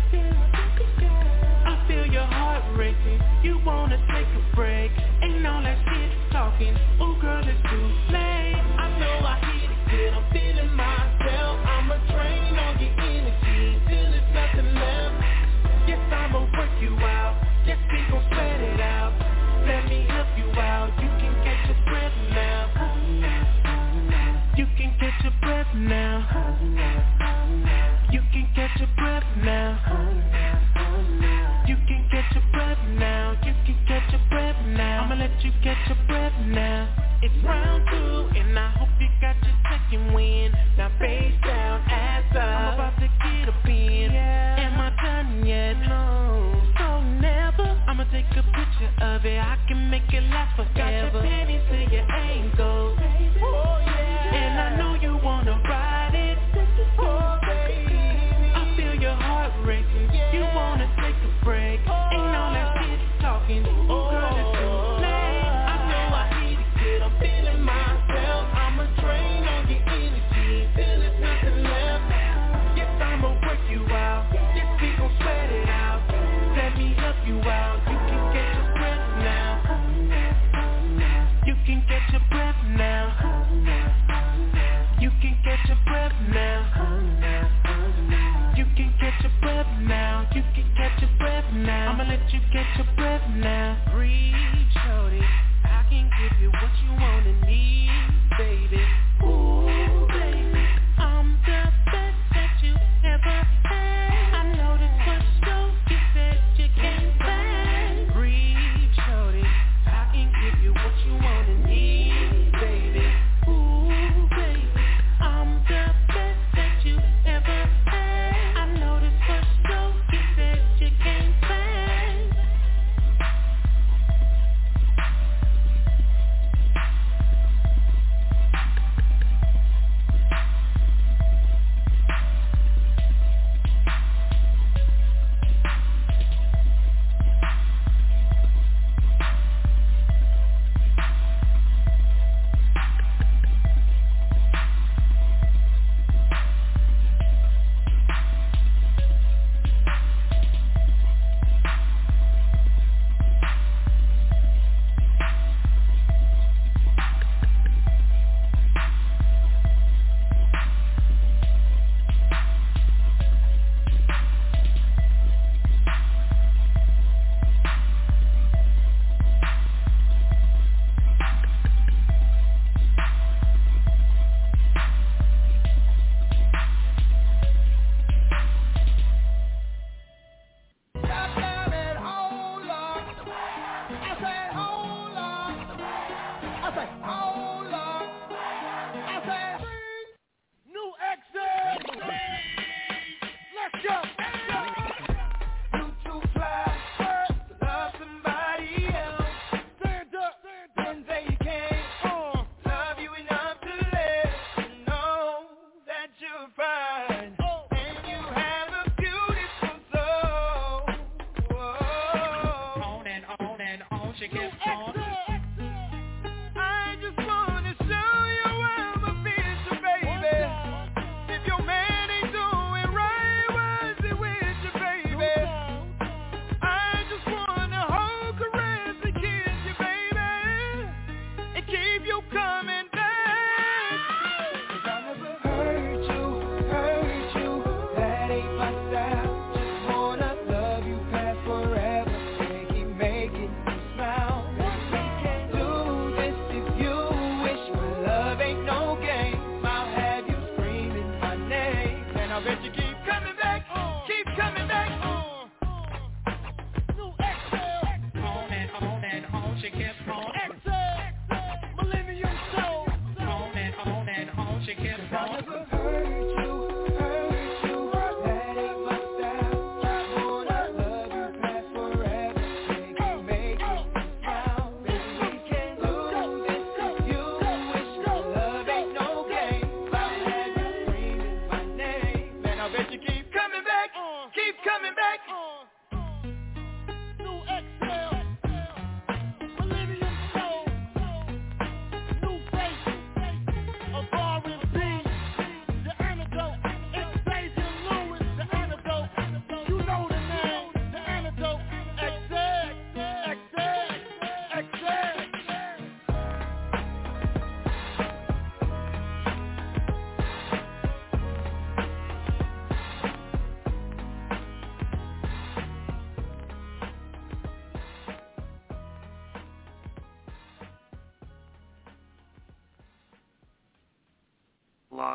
I feel your heart racing, you wanna take a break. Ain't all that shit talking, ooh girl, it's too late. I know I hit it good, I'm feeling myself. I'ma train on your energy till there's nothing left. Yes, I'ma work you out, yes, we gon' sweat it out. Let me help you out, you can catch your breath now. You can catch your breath now. You can catch your breath now. You can catch your breath now. You can catch your breath now. I'ma let you catch your breath now. It's round 2 and I hope you got your second win. Now face down, ass up. I'm about to get up in. Am I done yet? No. So never. I'ma take a picture of it. I can make it last forever. Got your panties to your ankles. Oh yeah. And I know you wanna ride it. Oh baby. I feel your heart racing. You wanna take a break. Ain't all that shit talking. Oh girl, it's too late. I know I hit it good. I'm feeling myself. I'ma train on your energy till there's nothing left. Yes, I'ma work you out. Yes, we gon' sweat it out. Let me help you out. You can catch your breath now. You can catch your breath now.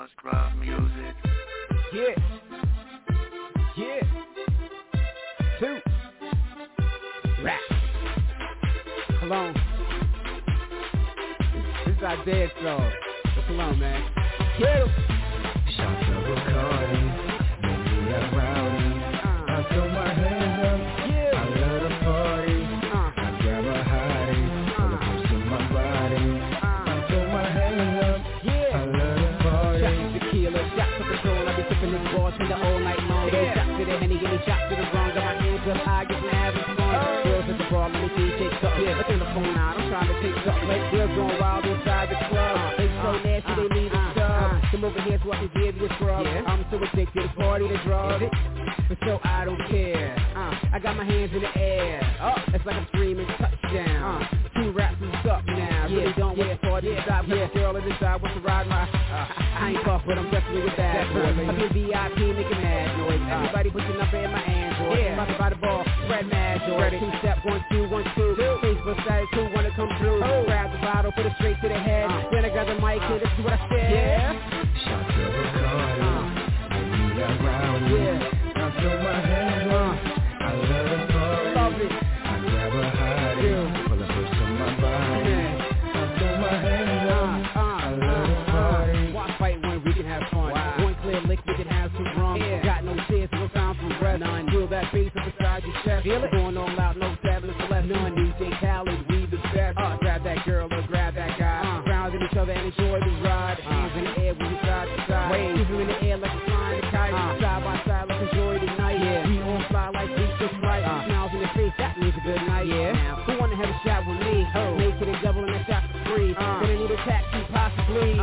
bars, club music. Yeah. Yeah. 2. Rap. Cologne. This is our dead song. Cologne, man. Kill. Shots of Bacardi, make me a rowdy. I throw my hands up, yeah. I love the party. I grab a hottie, pull it close to my body. I throw my hands up, yeah. I love the party. Shots of tequila, shots of Patron. I be sipping this ball till the all night long. Yeah. Shots to the Henny, give me shots to the wrong. Got my hands up high, get my having fun. Girls at the bar, let me see you take something. Yeah, let's turn the phone out, I'm trying to take something. Like girls going wild inside the club. They so nasty, they need a stub. Come over here so I can give you a scrub. Yeah. I'm so addicted, it's party to drugs. But so I don't care. I got my hands in the air. It's like I'm screaming touchdown. 2 raps is up now. Yeah. Really don't wait for this stop. Yeah. Girl in the side wants to ride my. I ain't tough, but I'm definitely a bad boy. I'm in VIP making mad noise. Everybody put your number in my Android. Yeah. About to buy the ball, spread mad joy. 2-step, 1, 2, 1, 2. Facebook side 2, wanna come through. Grab the bottle, put it straight to the head. Then I grab the mic and this is what I said. Yeah. Shots of Bacardi, make me a rowdy. Yeah. I throw my hands up, I love the party. Love it. I grab a hottie, pull it close to my body. I throw my hands up, I love the party. Why fight when we can have fun? Wow. One clear lick, we can have some rum. Yeah. Got no tears, no time for rest. None. Feel that bass up inside your chest. Feel it. Going all out, no tablets left. None. DJ Khaled, we the best. Grab that girl or grab that guy. Round each other and enjoy the ride. Hands in the air when we side to side. Waves in the air like a flying kite. Side by side, let's enjoy the night. Yeah. We all fly like we just right. Smiles in the face, that means a good night. Yeah. Now, who wanna have a shot with me? Naked and double and a shot for free. Gonna need a taxi possibly.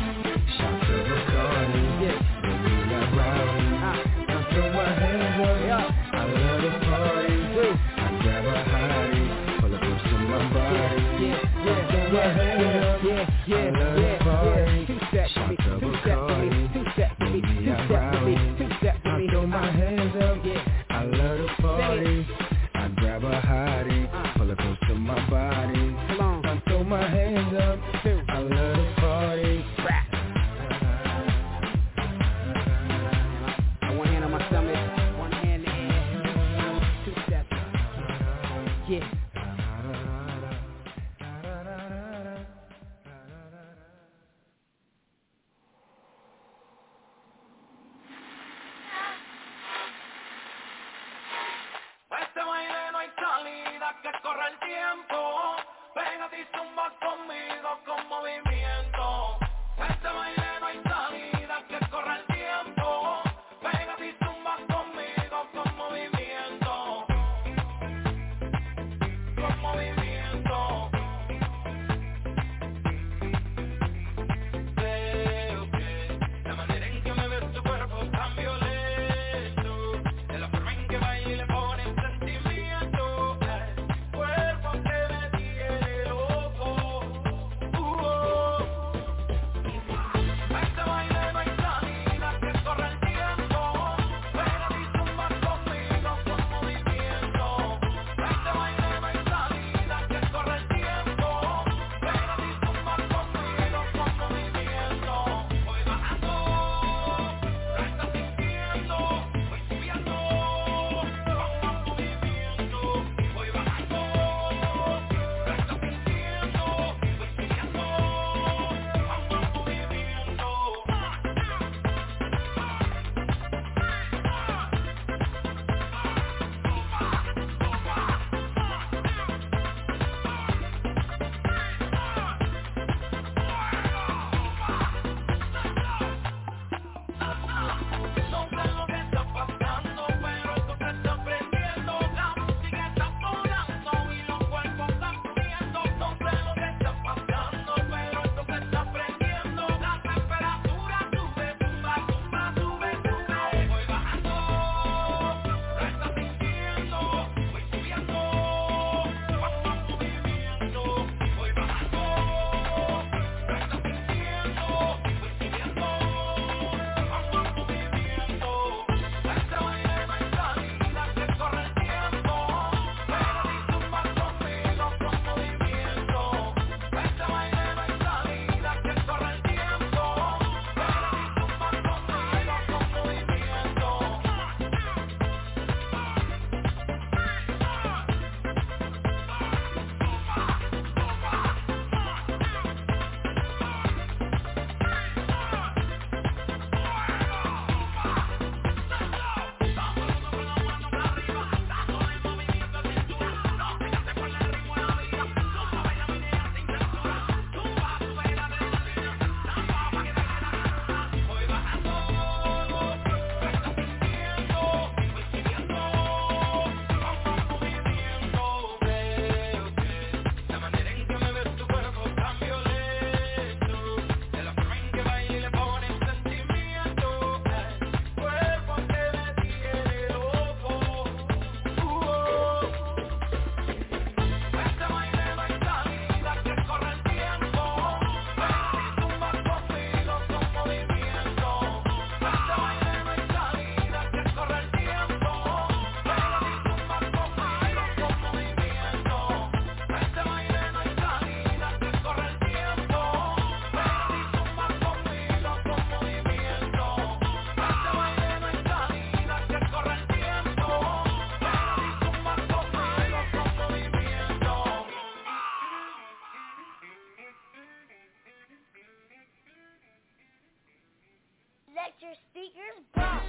Shots of Bacardi, yeah. Make me a rowdy. I throw my hands up, yeah. I love the party. I grab a hottie, pull it close to my body. I throw my hands up, I love the party. Shots of Bacardi, make me a rowdy. I throw my hands up, I love the party. I grab a hottie, pull it close to my body. I throw my hands up, I love the party. One hand on my stomach, one hand in the air. 2 steps. Yeah. Este baile no hay salida, que corre el tiempo. Pégate y zumba conmigo con movimiento. Este baile no hay salida, que corre el tiempo. Pégate y zumba conmigo con movimiento. Con movimiento. Veo que la manera en que me ves tu cuerpo tan violento, de la forma en que baila le pone sentimiento, cuerpo que me tiene loco. Let your speakers bump.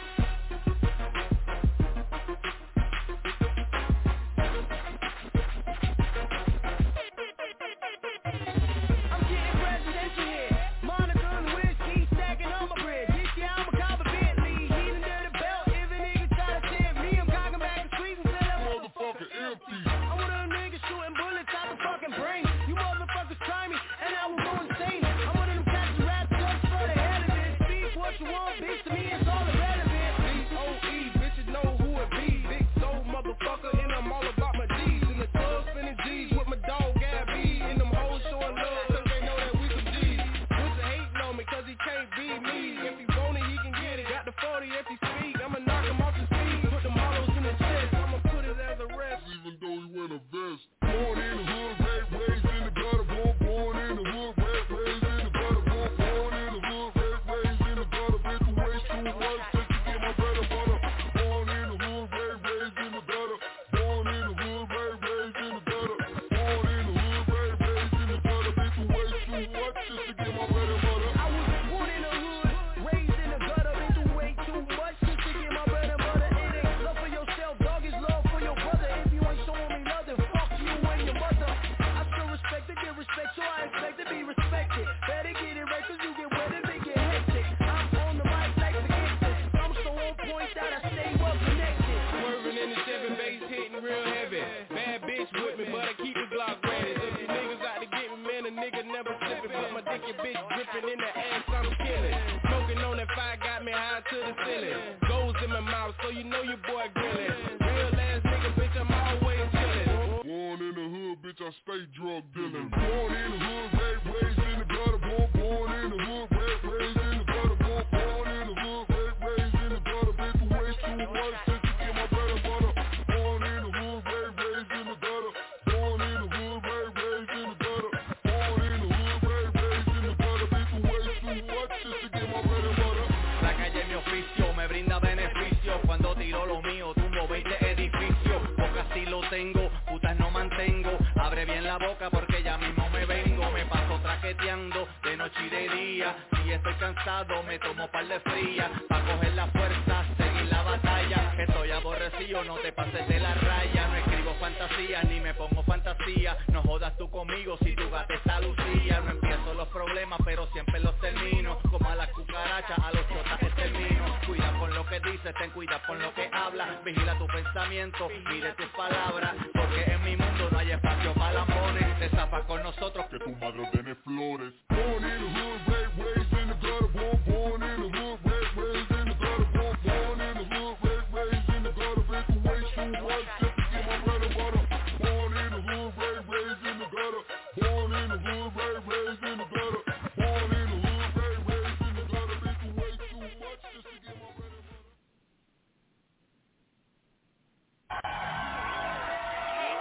I'm getting presidential here. Monica and whiskey stacking on my bread. This year I'm a cop a Bentley. Heating to the belt. If a nigga try to tempt me, I'm cocking back the street until that motherfucker empty. I'm one of them niggas shooting bullets out the fucking brain. You motherfuckers try me and I will go insane. I'm one of them cats who rap just for the hell of it. Speak what you want, bitch. To me it's all irrelevant. B.O.E. bitches know who it be. Big soul motherfucker and I'm all about my G's. In the club spinning G's with my dog Gabby. And them hoes showing love cause they know that we some G's. Pussy hating on me cause he can't be me. If he want it, he can get it. Got the 40 if he speak. I'ma knock him off his feet. Put them hollows in the chest. I'ma put it as a rest. Even though he wear a vest. Born in the hood, raised in the gutter. Born in the hood, raised in the gutter. Born in the hood, raised in the gutter. Bitch, you waste too much just to get my bread and butter. Born in the hood, raised in the gutter. Born in the hood, raised in the gutter. Born in the hood, raised in the gutter. Bitch, you waste too much just to get my bread and butter. I was born in the hood, raised in the gutter. Bitch, you way too much just to get my bread and butter. It ain't love for yourself, dog, it's love for your brother. If you ain't showing me love, then fuck you and your mother. I still respect to get respect, so I expect to be respected. Better get it right, cause you get wet and they get hectic. I'm on the mic like the gangster. I'm so on point that I stay well connected. Swerving in the 7 bass, hitting real heavy. Bad bitch with me, but I keep the Glock ready. If you niggas out to get me, man, a nigga never slipping. But my dick and bitch dripping in the ass, I'm killing. Smoking on that fire got me high to the ceiling. Goals in my mouth, so you know your boy grilling. Real ass nigga, bitch, I'm always chilling. Born in the hood, bitch, I stay drug dealing. Born in the hood, raised in the gutter. Born in the hood, raised in the gutter. Born in the hood, raised in the gutter. Bitch, you waste too much just to get my bread and butter. Born in the hood, raised in the gutter. Born in the hood, raised in the gutter. Born in the hood, raised in the gutter. Bitch, you waste too much just to get my bread and butter. La calle es mi oficio, me brinda beneficio. Cuando tiro lo mío, tumbo 20 edificios. Pocas sí lo tengo, putas no mantengo. Abre bien la boca porque ya mismo me vengo. Me paso traqueteando de noche y de día. Si estoy cansado me tomo par de fría. Pa' coger la fuerza, seguir la batalla. Estoy aborrecido, no te pases de la raya. No escribo fantasías ni me pongo fantasía. No jodas tú conmigo si tu gata está lucía. No empiezo los problemas pero siempre los termino. Como a las cucarachas, a los chotas extermino. Cuida con lo que dices, ten cuidado con lo que hablas. Vigila tu pensamiento, mire tus palabras. Porque en mi mundo no hay espacio para lambones. Te zafas con nosotros que tu madre ordene flores. Born in the hood, raised in the gutter. Born in the hood, raised in the gutter. Born in the hood, raised in the gutter. Bitch, you waste too much just to get my bread and butter. Born in the hood, raised in the gutter. Born in the hood, raised in the gutter. Born in the hood, raised in the gutter. Bitch, you waste too much just to get my bread and butter.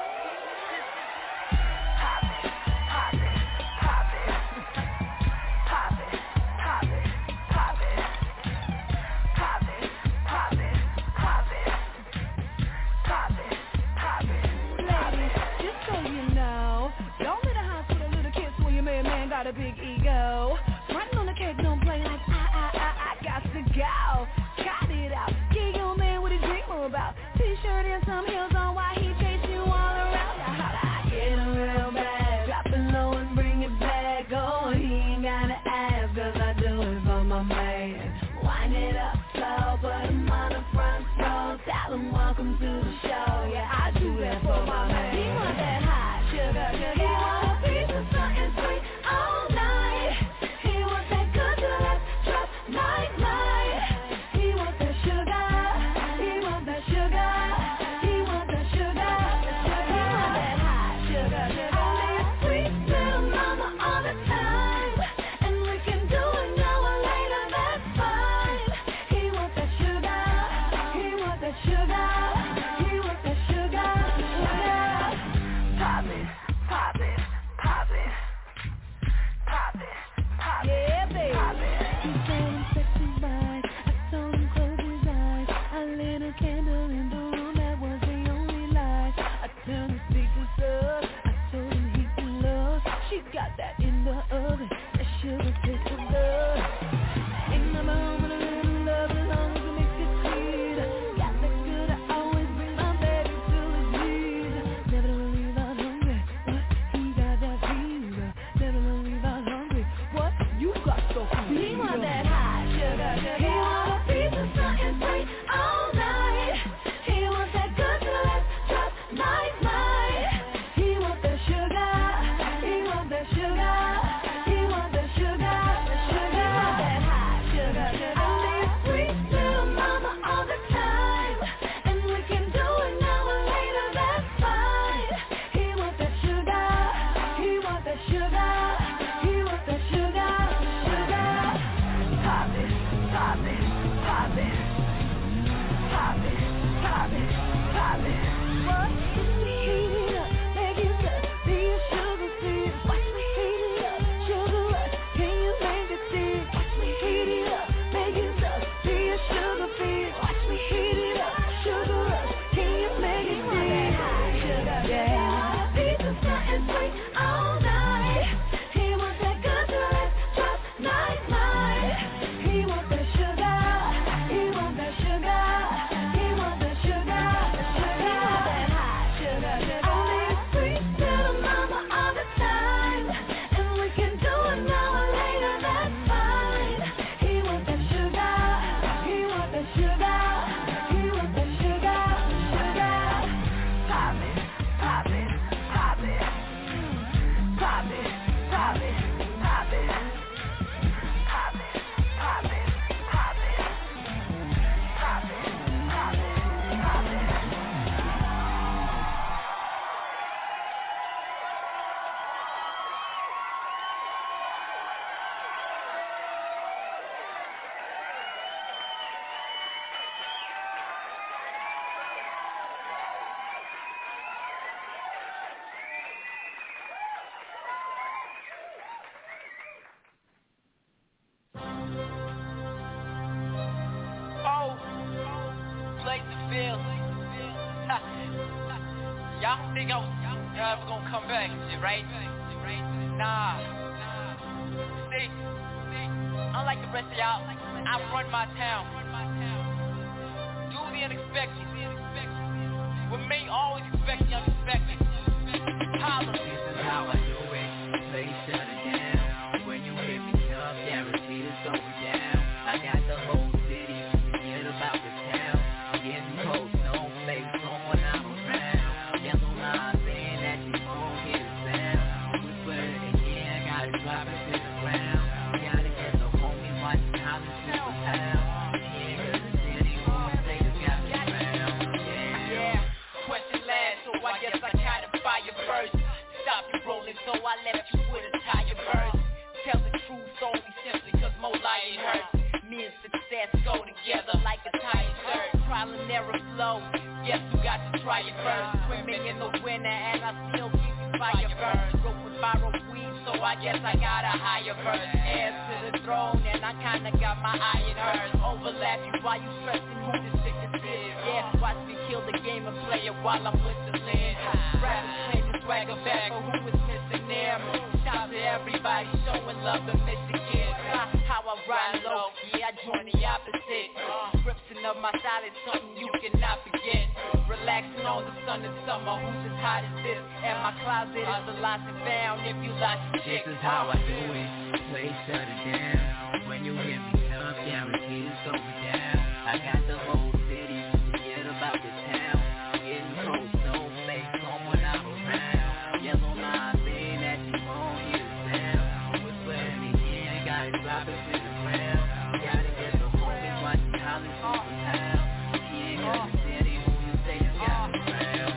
Y'all think y'all ever gonna come back and shit, right? Nah. See, unlike the rest of y'all, I run my town. Do the unexpected. With me, always expect the unexpected. Holla. This is how I do it. Play shut it down. When you hit me up, guaranteed it's going down. I got the whole city, forget about the town. I'm getting close, no face, someone I'm around. Yellow line saying that you won't hear the sound. Whisper it again, gotta drop it to the ground. Gotta get the homies watching how this is the town. Yeah, cause the city won't say it's got me around. Yeah, question last, so I guess I kinda fire first. Stop you rolling, so I left you with a tire burst. Tell the truth only simply cause more lying hurts. Me and success go together like a tire shirt. Trial and error flow, guess who got to try it first. Swimming in the winter and I still keep you fire burst. Broke with viral weed, so I guess I got a higher verse. Heirs to the throne and I kinda got my eye in hers. Overlap you while you stressing who the sickest is. Yeah, watch me kill the game and play it while I'm with the lid. Rappers claim to swagger back for who is missing them. Shout to everybody showing love to Michigan. How I ride low, yeah I join the opposite. Description of my style is something you cannot forget. Relaxing on the sun in summer, who's as hot as this? And my closet is a lost and found if you lost your chick. This is how I do it, play shut it down. When you hit me up, guaranteed it's going down. I got the whole city, forget about the town. Getting close, no face, someone I'm around. Yellow line saying that you won't hear the sound. Whisper in the ear, gotta drop it to the ground. Gotta get the homies watching how this is the town. Yeah, cause the city who you say has got me around.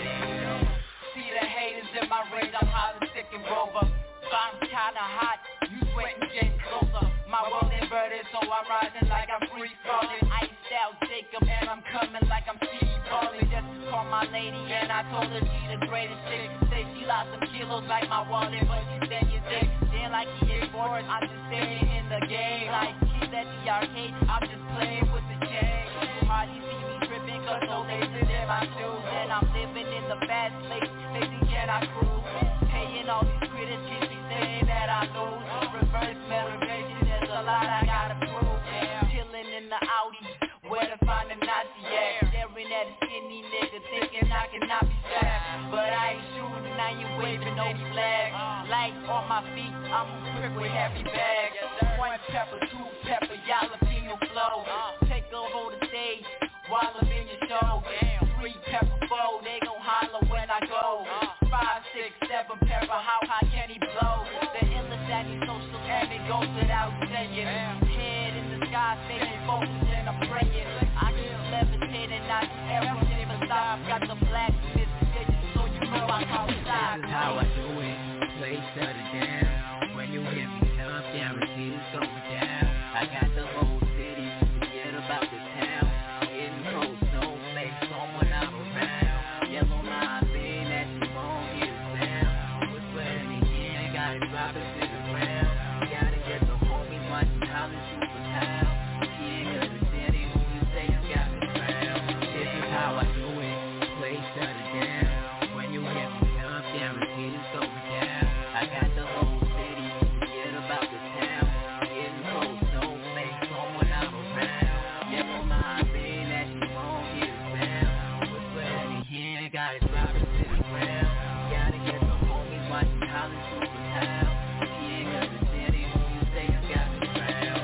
See the haters in my range, I'm hot and sick and rover. I'm kinda hot, you sweating getting closer. My world inverted, so I'm rising like I'm free falling. Iced out Jacob, and I'm coming like I'm Steve Ballin'. Just called my lady, and I told her she the greatest chick. Say she lost some kilos like my wallet, but she said you thick. Then like he is bored, I'm just staying in the game. Like she's at the arcade, I'm just playing with the chain. Too hard, you see me tripping, cause no laces in my shoes. And I'm living in the fast lane, lazy can I cruise? Paying all these critics, saying that I lose. Reverse motivation, there's a lot I gotta prove. Chillin' in the Audi, where to find a Nazi at? Staring at a skinny nigga, thinking I cannot be strapped. But I ain't shooting, I ain't waving no flag. Light on my feet, I'm a crip with heavy bags. 1 pepper, 2 pepper, jalapeno flow. Take over the stage while I'm in your show. 3 pepper, 4, they gon' holler when I go. 5, 6, 7 pepper, how high can he blow? The illest that he's social and it goes without saying. Head in the sky, staying focused and I'm praying. I keep levitating, I do everything but stop. Got the black decision, so you know I can't stop. This is how I do it, play shut it down. When you hit me up, guaranteed it's going down. I got the whole city, forget about the town. Getting close, no face, someone I'm around. Yellow line saying that you won't hear the sound. Whisper in the ear, gotta drop it to the ground. Gotta get the homies watching how this is the town. Yeah, cause the city who you say has got me around. This is how I do it, play shut it down. When you hit me up, guaranteed it's going down. I got the whole city, forget about the town. Getting close, no face, someone I'm around. Yellow line saying that you won't hear the sound. Whisper in the ear, gotta drop it to the ground. Gotta get the homies watching how this is the town. Yeah, cause the city who you say has got me around.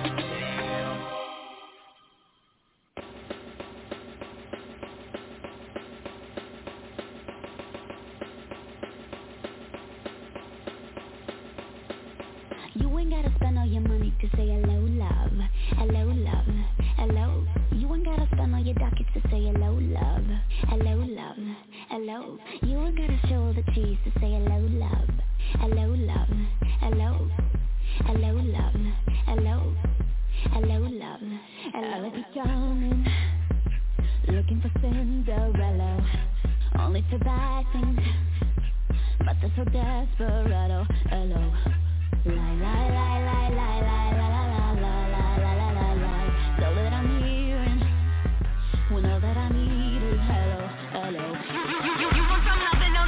You ain't gotta spend all your money to say hello, love. Hello, love. Hello. You ain't gotta spend all your dockets to say hello, love. Hello, love. Hello. You ain't gotta show all the cheese to say hello, love. Hello, love. Hello. Hello, love. Hello. Hello, love. Hello, be charming. Looking for Cinderella. Only to buy things, but they're so desperado. Hello. Lie, lie, lie, lie, lie, lie, la, la, la, la, la, la, la, la. So that I'm hearing, when all that I need is hello, hello. You want some loving,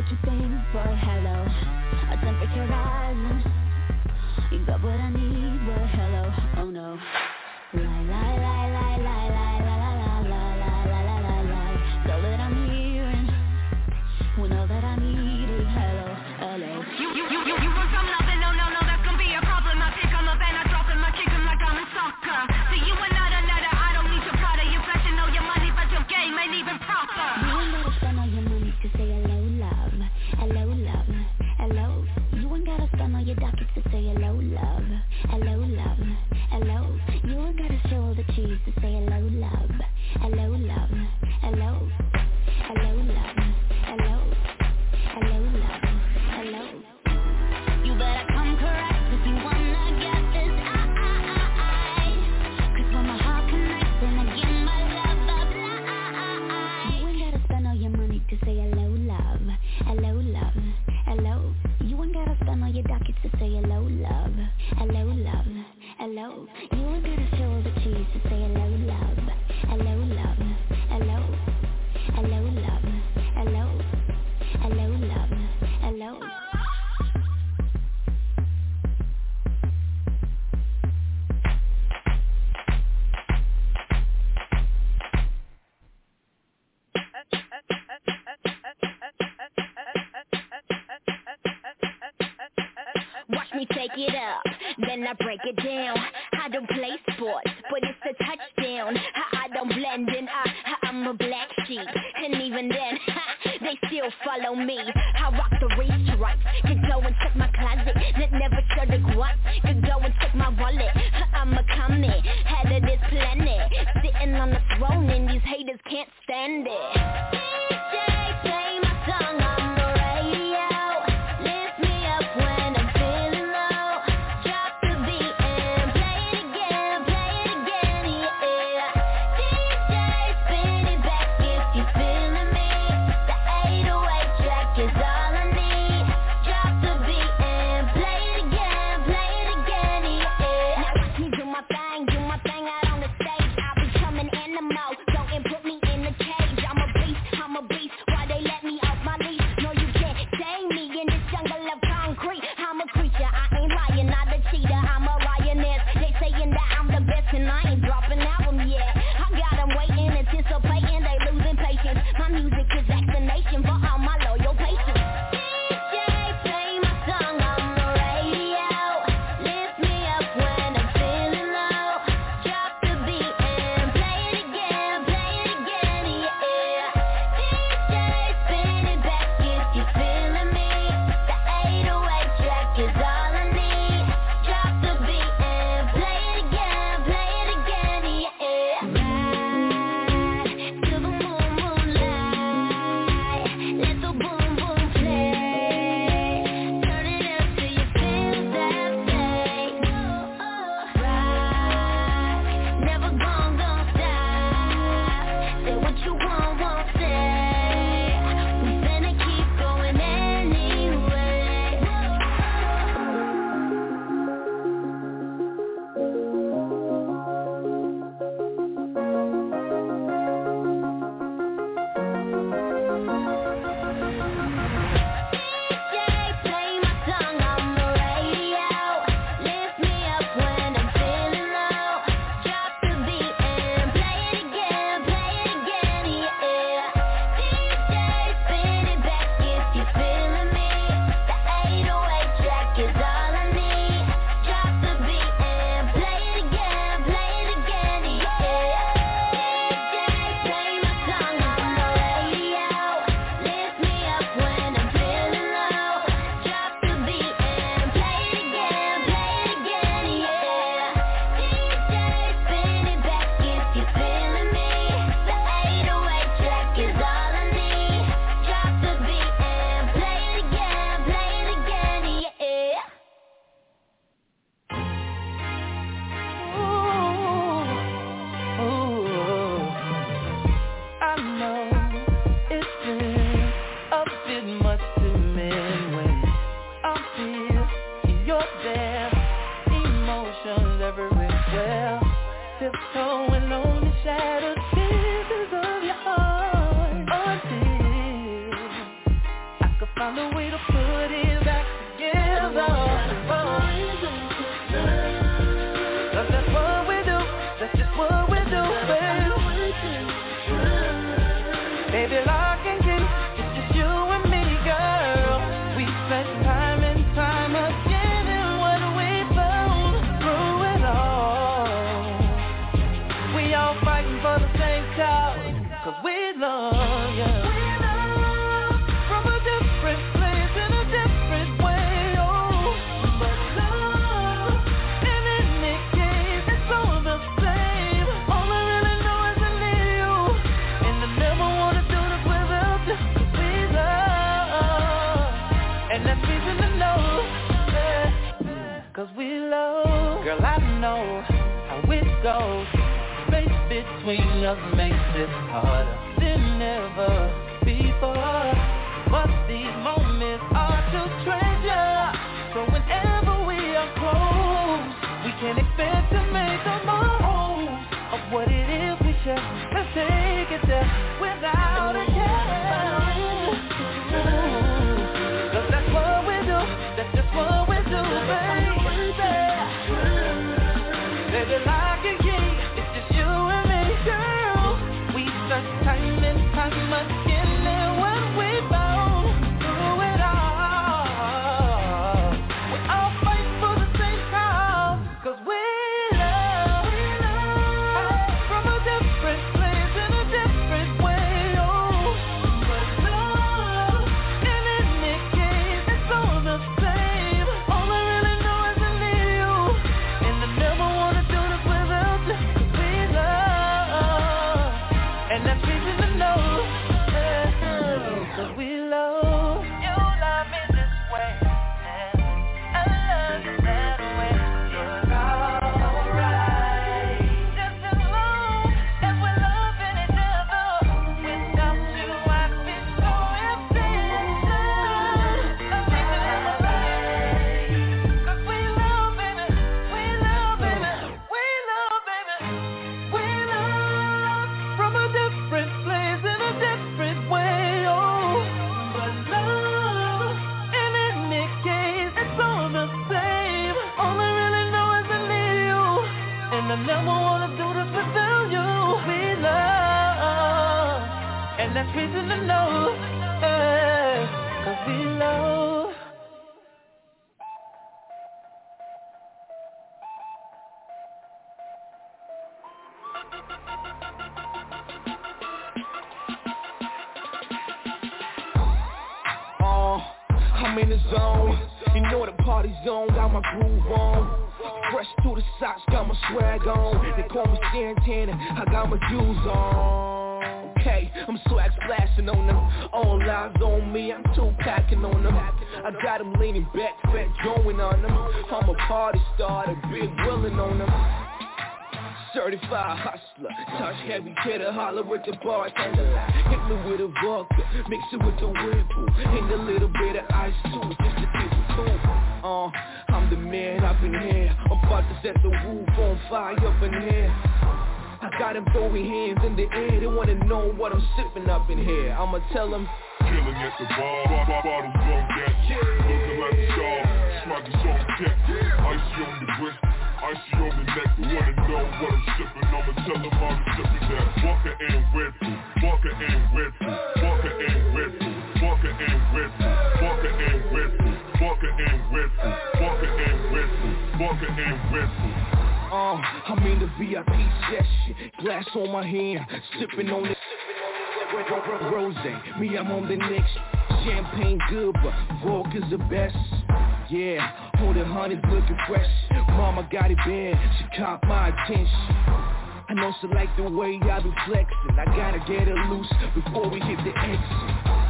what you think, but hello. A temperature rising. You got what I need, but hello. Oh no. Lie, lie, lie, lie, lie, lie, lie, lie, lie, lie, lie, lie, lie, lie. So that I'm hearing. When all that I need is hello, hello. You want some loving? No, that's gonna be a problem. I pick 'em up and I drop 'em, I kick 'em like I'm in soccer. See, you another, I don't need your product. You flashing all your money, but your game ain't even proper. You ain't gotta spend all your money to say hello, love. Hello, love. Hello. You ain't gotta spend all your dockets to say hello, love. Hello, love. Hello. You ain't gotta show all the cheese to say hello, love. Hello, love. Hello. Hello, love. Hello. Hello, love. Hello. You better come correct if you wanna get this I. 'Cause when my heart connects, then I give my love a blind. You ain't gotta spend all your money to say hello, love. Hello, love. Hello. You ain't gotta spend all your dockets to say hello, love. Hello, love. Hello. You ain't gotta show all the cheese to say hello, love. Hello, love. Hello. Hello, love. Hello. Hello, love. Hello. Watch me take it up, then I break it down. I don't play sports, but it's a touchdown. I don't blend in, I'm a black sheep. And even then, they still follow me. I rock the race stripes, could go and check my closet, that never showed a guap. Could go and check my wallet, I'm a comet, head of this planet. Sitting on the throne and these haters can't stand it. DJ, play my song on the radio. Lift me up when I'm feeling low. Drop the beat and play it again, yeah. DJ, spin it back if you're feeling me. The 808 track is all I need. Drop the beat and play it again, yeah. Now watch me do my thing out on the stage. I'll be coming animal, don't put me in the cage. I'm a beast, why they let me off my leash? No, you can't tame me in this jungle of concrete. I'm a creature, I ain't lying, not a cheater, I'm a lioness. They saying that I'm the best and I ain't dropping album yet. I got them waiting, anticipating, they losing patience. My music is vaccination for all my loyal patients. DJ, play my song on the radio. Lift me up when I'm feeling low. Drop the beat and play it again, yeah. DJ, spin it back if you're feeling me. The 808 track is all I need. Drop the beat and play it again, yeah. find a way to put it back together. Cause that's what we do, that's just what we do, baby. Baby, lock and key, it's just you and me, girl. We spent time and time again, and what we found through it all. We all fighting for the same cause, cause we love you. From a different place in a different way, oh. But love, in any case, it's all the same. All I really know is I need you, and I never wanna do this without you. We love, and that's reason to know, yeah. Cause we love. Girl, I know how it goes. Space between us makes it harder than ever before. But these moments are to treasure. So whenever we are close, we can expect to make the most of what it is we share. Let's take it there without a care. Cause that's what we do, that's just what we do, baby. Baby, lock and key, it's just you and me, girl. We spent time and time again, and when we found through it all, we all fight for the same cause, cause we love, from a different place in a different way, oh. But love, in any case, it's all the same. All I really know is I need you, and I never wanna do this without you. We love, and that's reason to know, yeah. Cause we love. You love me this way, and I love you that way. It's alright. Just as long as we're loving each other. Without you, I'd be so empty inside. Cause we love, baby. We love, baby. We love, baby. We love from a different place in a different way, oh. But love, in any case, it's all the same. All I really know is I need you, and I never wanna do this without you. We love, and that's reason to know, yeah. Cause we love. I'm in the zone, you know the party's on, got my groove on. Fresh through the socks, got my swag on. They call me Santana, I got my jewels on. Okay, I'm swag splashing on them. All eyes on me, I'm two packing on them. I got them leaning back, fat joint on them. I'm a party starter, big willin' on them. Certified hustler, touch heavy hitter, holler with the bartender. Hit me with a vodka, mix it with the Whirlpool, and a little bit of ice too, just to keep it cool. I'm the man up in here, I'm about to set the roof on fire up in here. I got them throwing hands in the air, they wanna know what I'm sipping up in here. I'ma tell them, killing at the bar, bottles on deck, looking like a star, smoking on deck, icy on the wrist. Icy on the neck, you wanna know what I'm sipping. I'ma tell them I'm sipping that Walker and Red Bull, Walker and Red Bull, Walker and Red Bull, Walker and Red Bull, Walker and Red Bull, Walker and Red Bull, Walker and Red Bull, Walker and Red Bull. I'm in the VIP session, glass on my hand, sipping on it. Rosé, me I'm on the next. Champagne good, but vodka's the best. Yeah, all the honey's looking fresh. Mama got it bad, she caught my attention. I know she like the way I be flexing. I gotta get her loose before we hit the exit.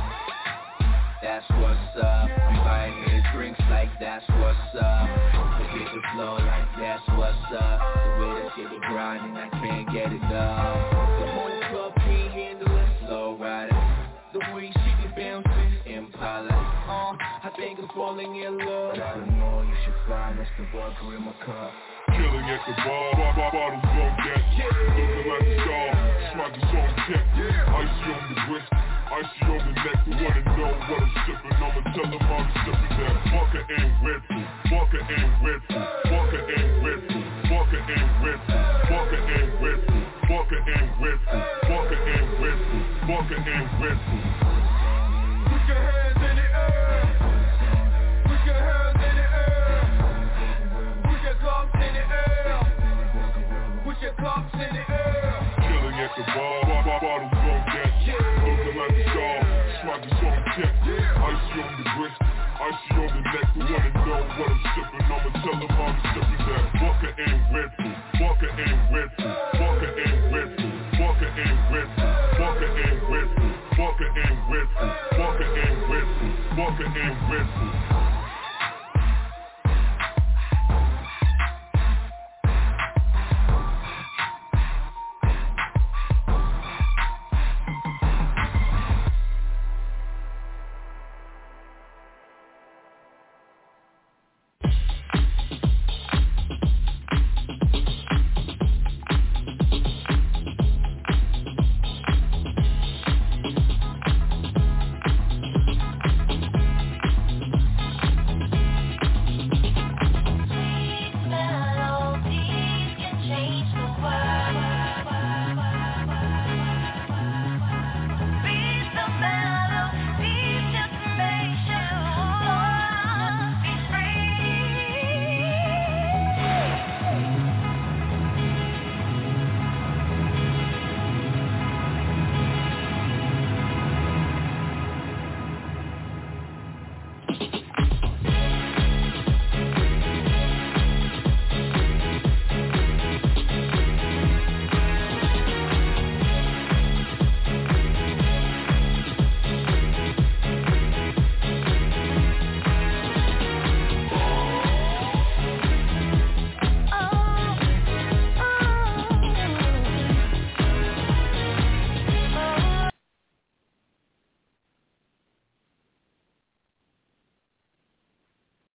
That's what's up. We buying her drinks like that's what's up. We get the flow like that's what's up. The way that she be grinding, I can't get enough. The whole club can't handle it. Slow riding. The way she be bouncing, Impala. I think I'm falling in love. But I don't know, you should find us the vodka in my cup. Killing at the bar, bottles on deck, looking like a star, smoking on deck, icy on the wrist, icy on the neck. You wanna know what I'm sipping? I'ma tell them I'm sipping that Walker and Red Bull, Walker and Red Bull, Walker and Red Bull, Walker and Red Bull, Walker and Red Bull, Walker and Red Bull, Walker and Red Bull, Walker and Red Bull. Put your hands in the air. Put your hands in the air. Put your cups in the air. Put your cups in the air. Chilling at the bar, bottles on deck. Looking like a star, swaggers on deck. Icy on the wrist, icy on the neck. You wanna know what I'm sipping? I'ma tell them I'm sipping that Walker and Red Bull, Walker and Red Bull, Walker and Red Bull, Walker and Red Bull, Walker and Red Bull, Walker and Red Bull, Walker and Red Bull, Walker and Red Bull.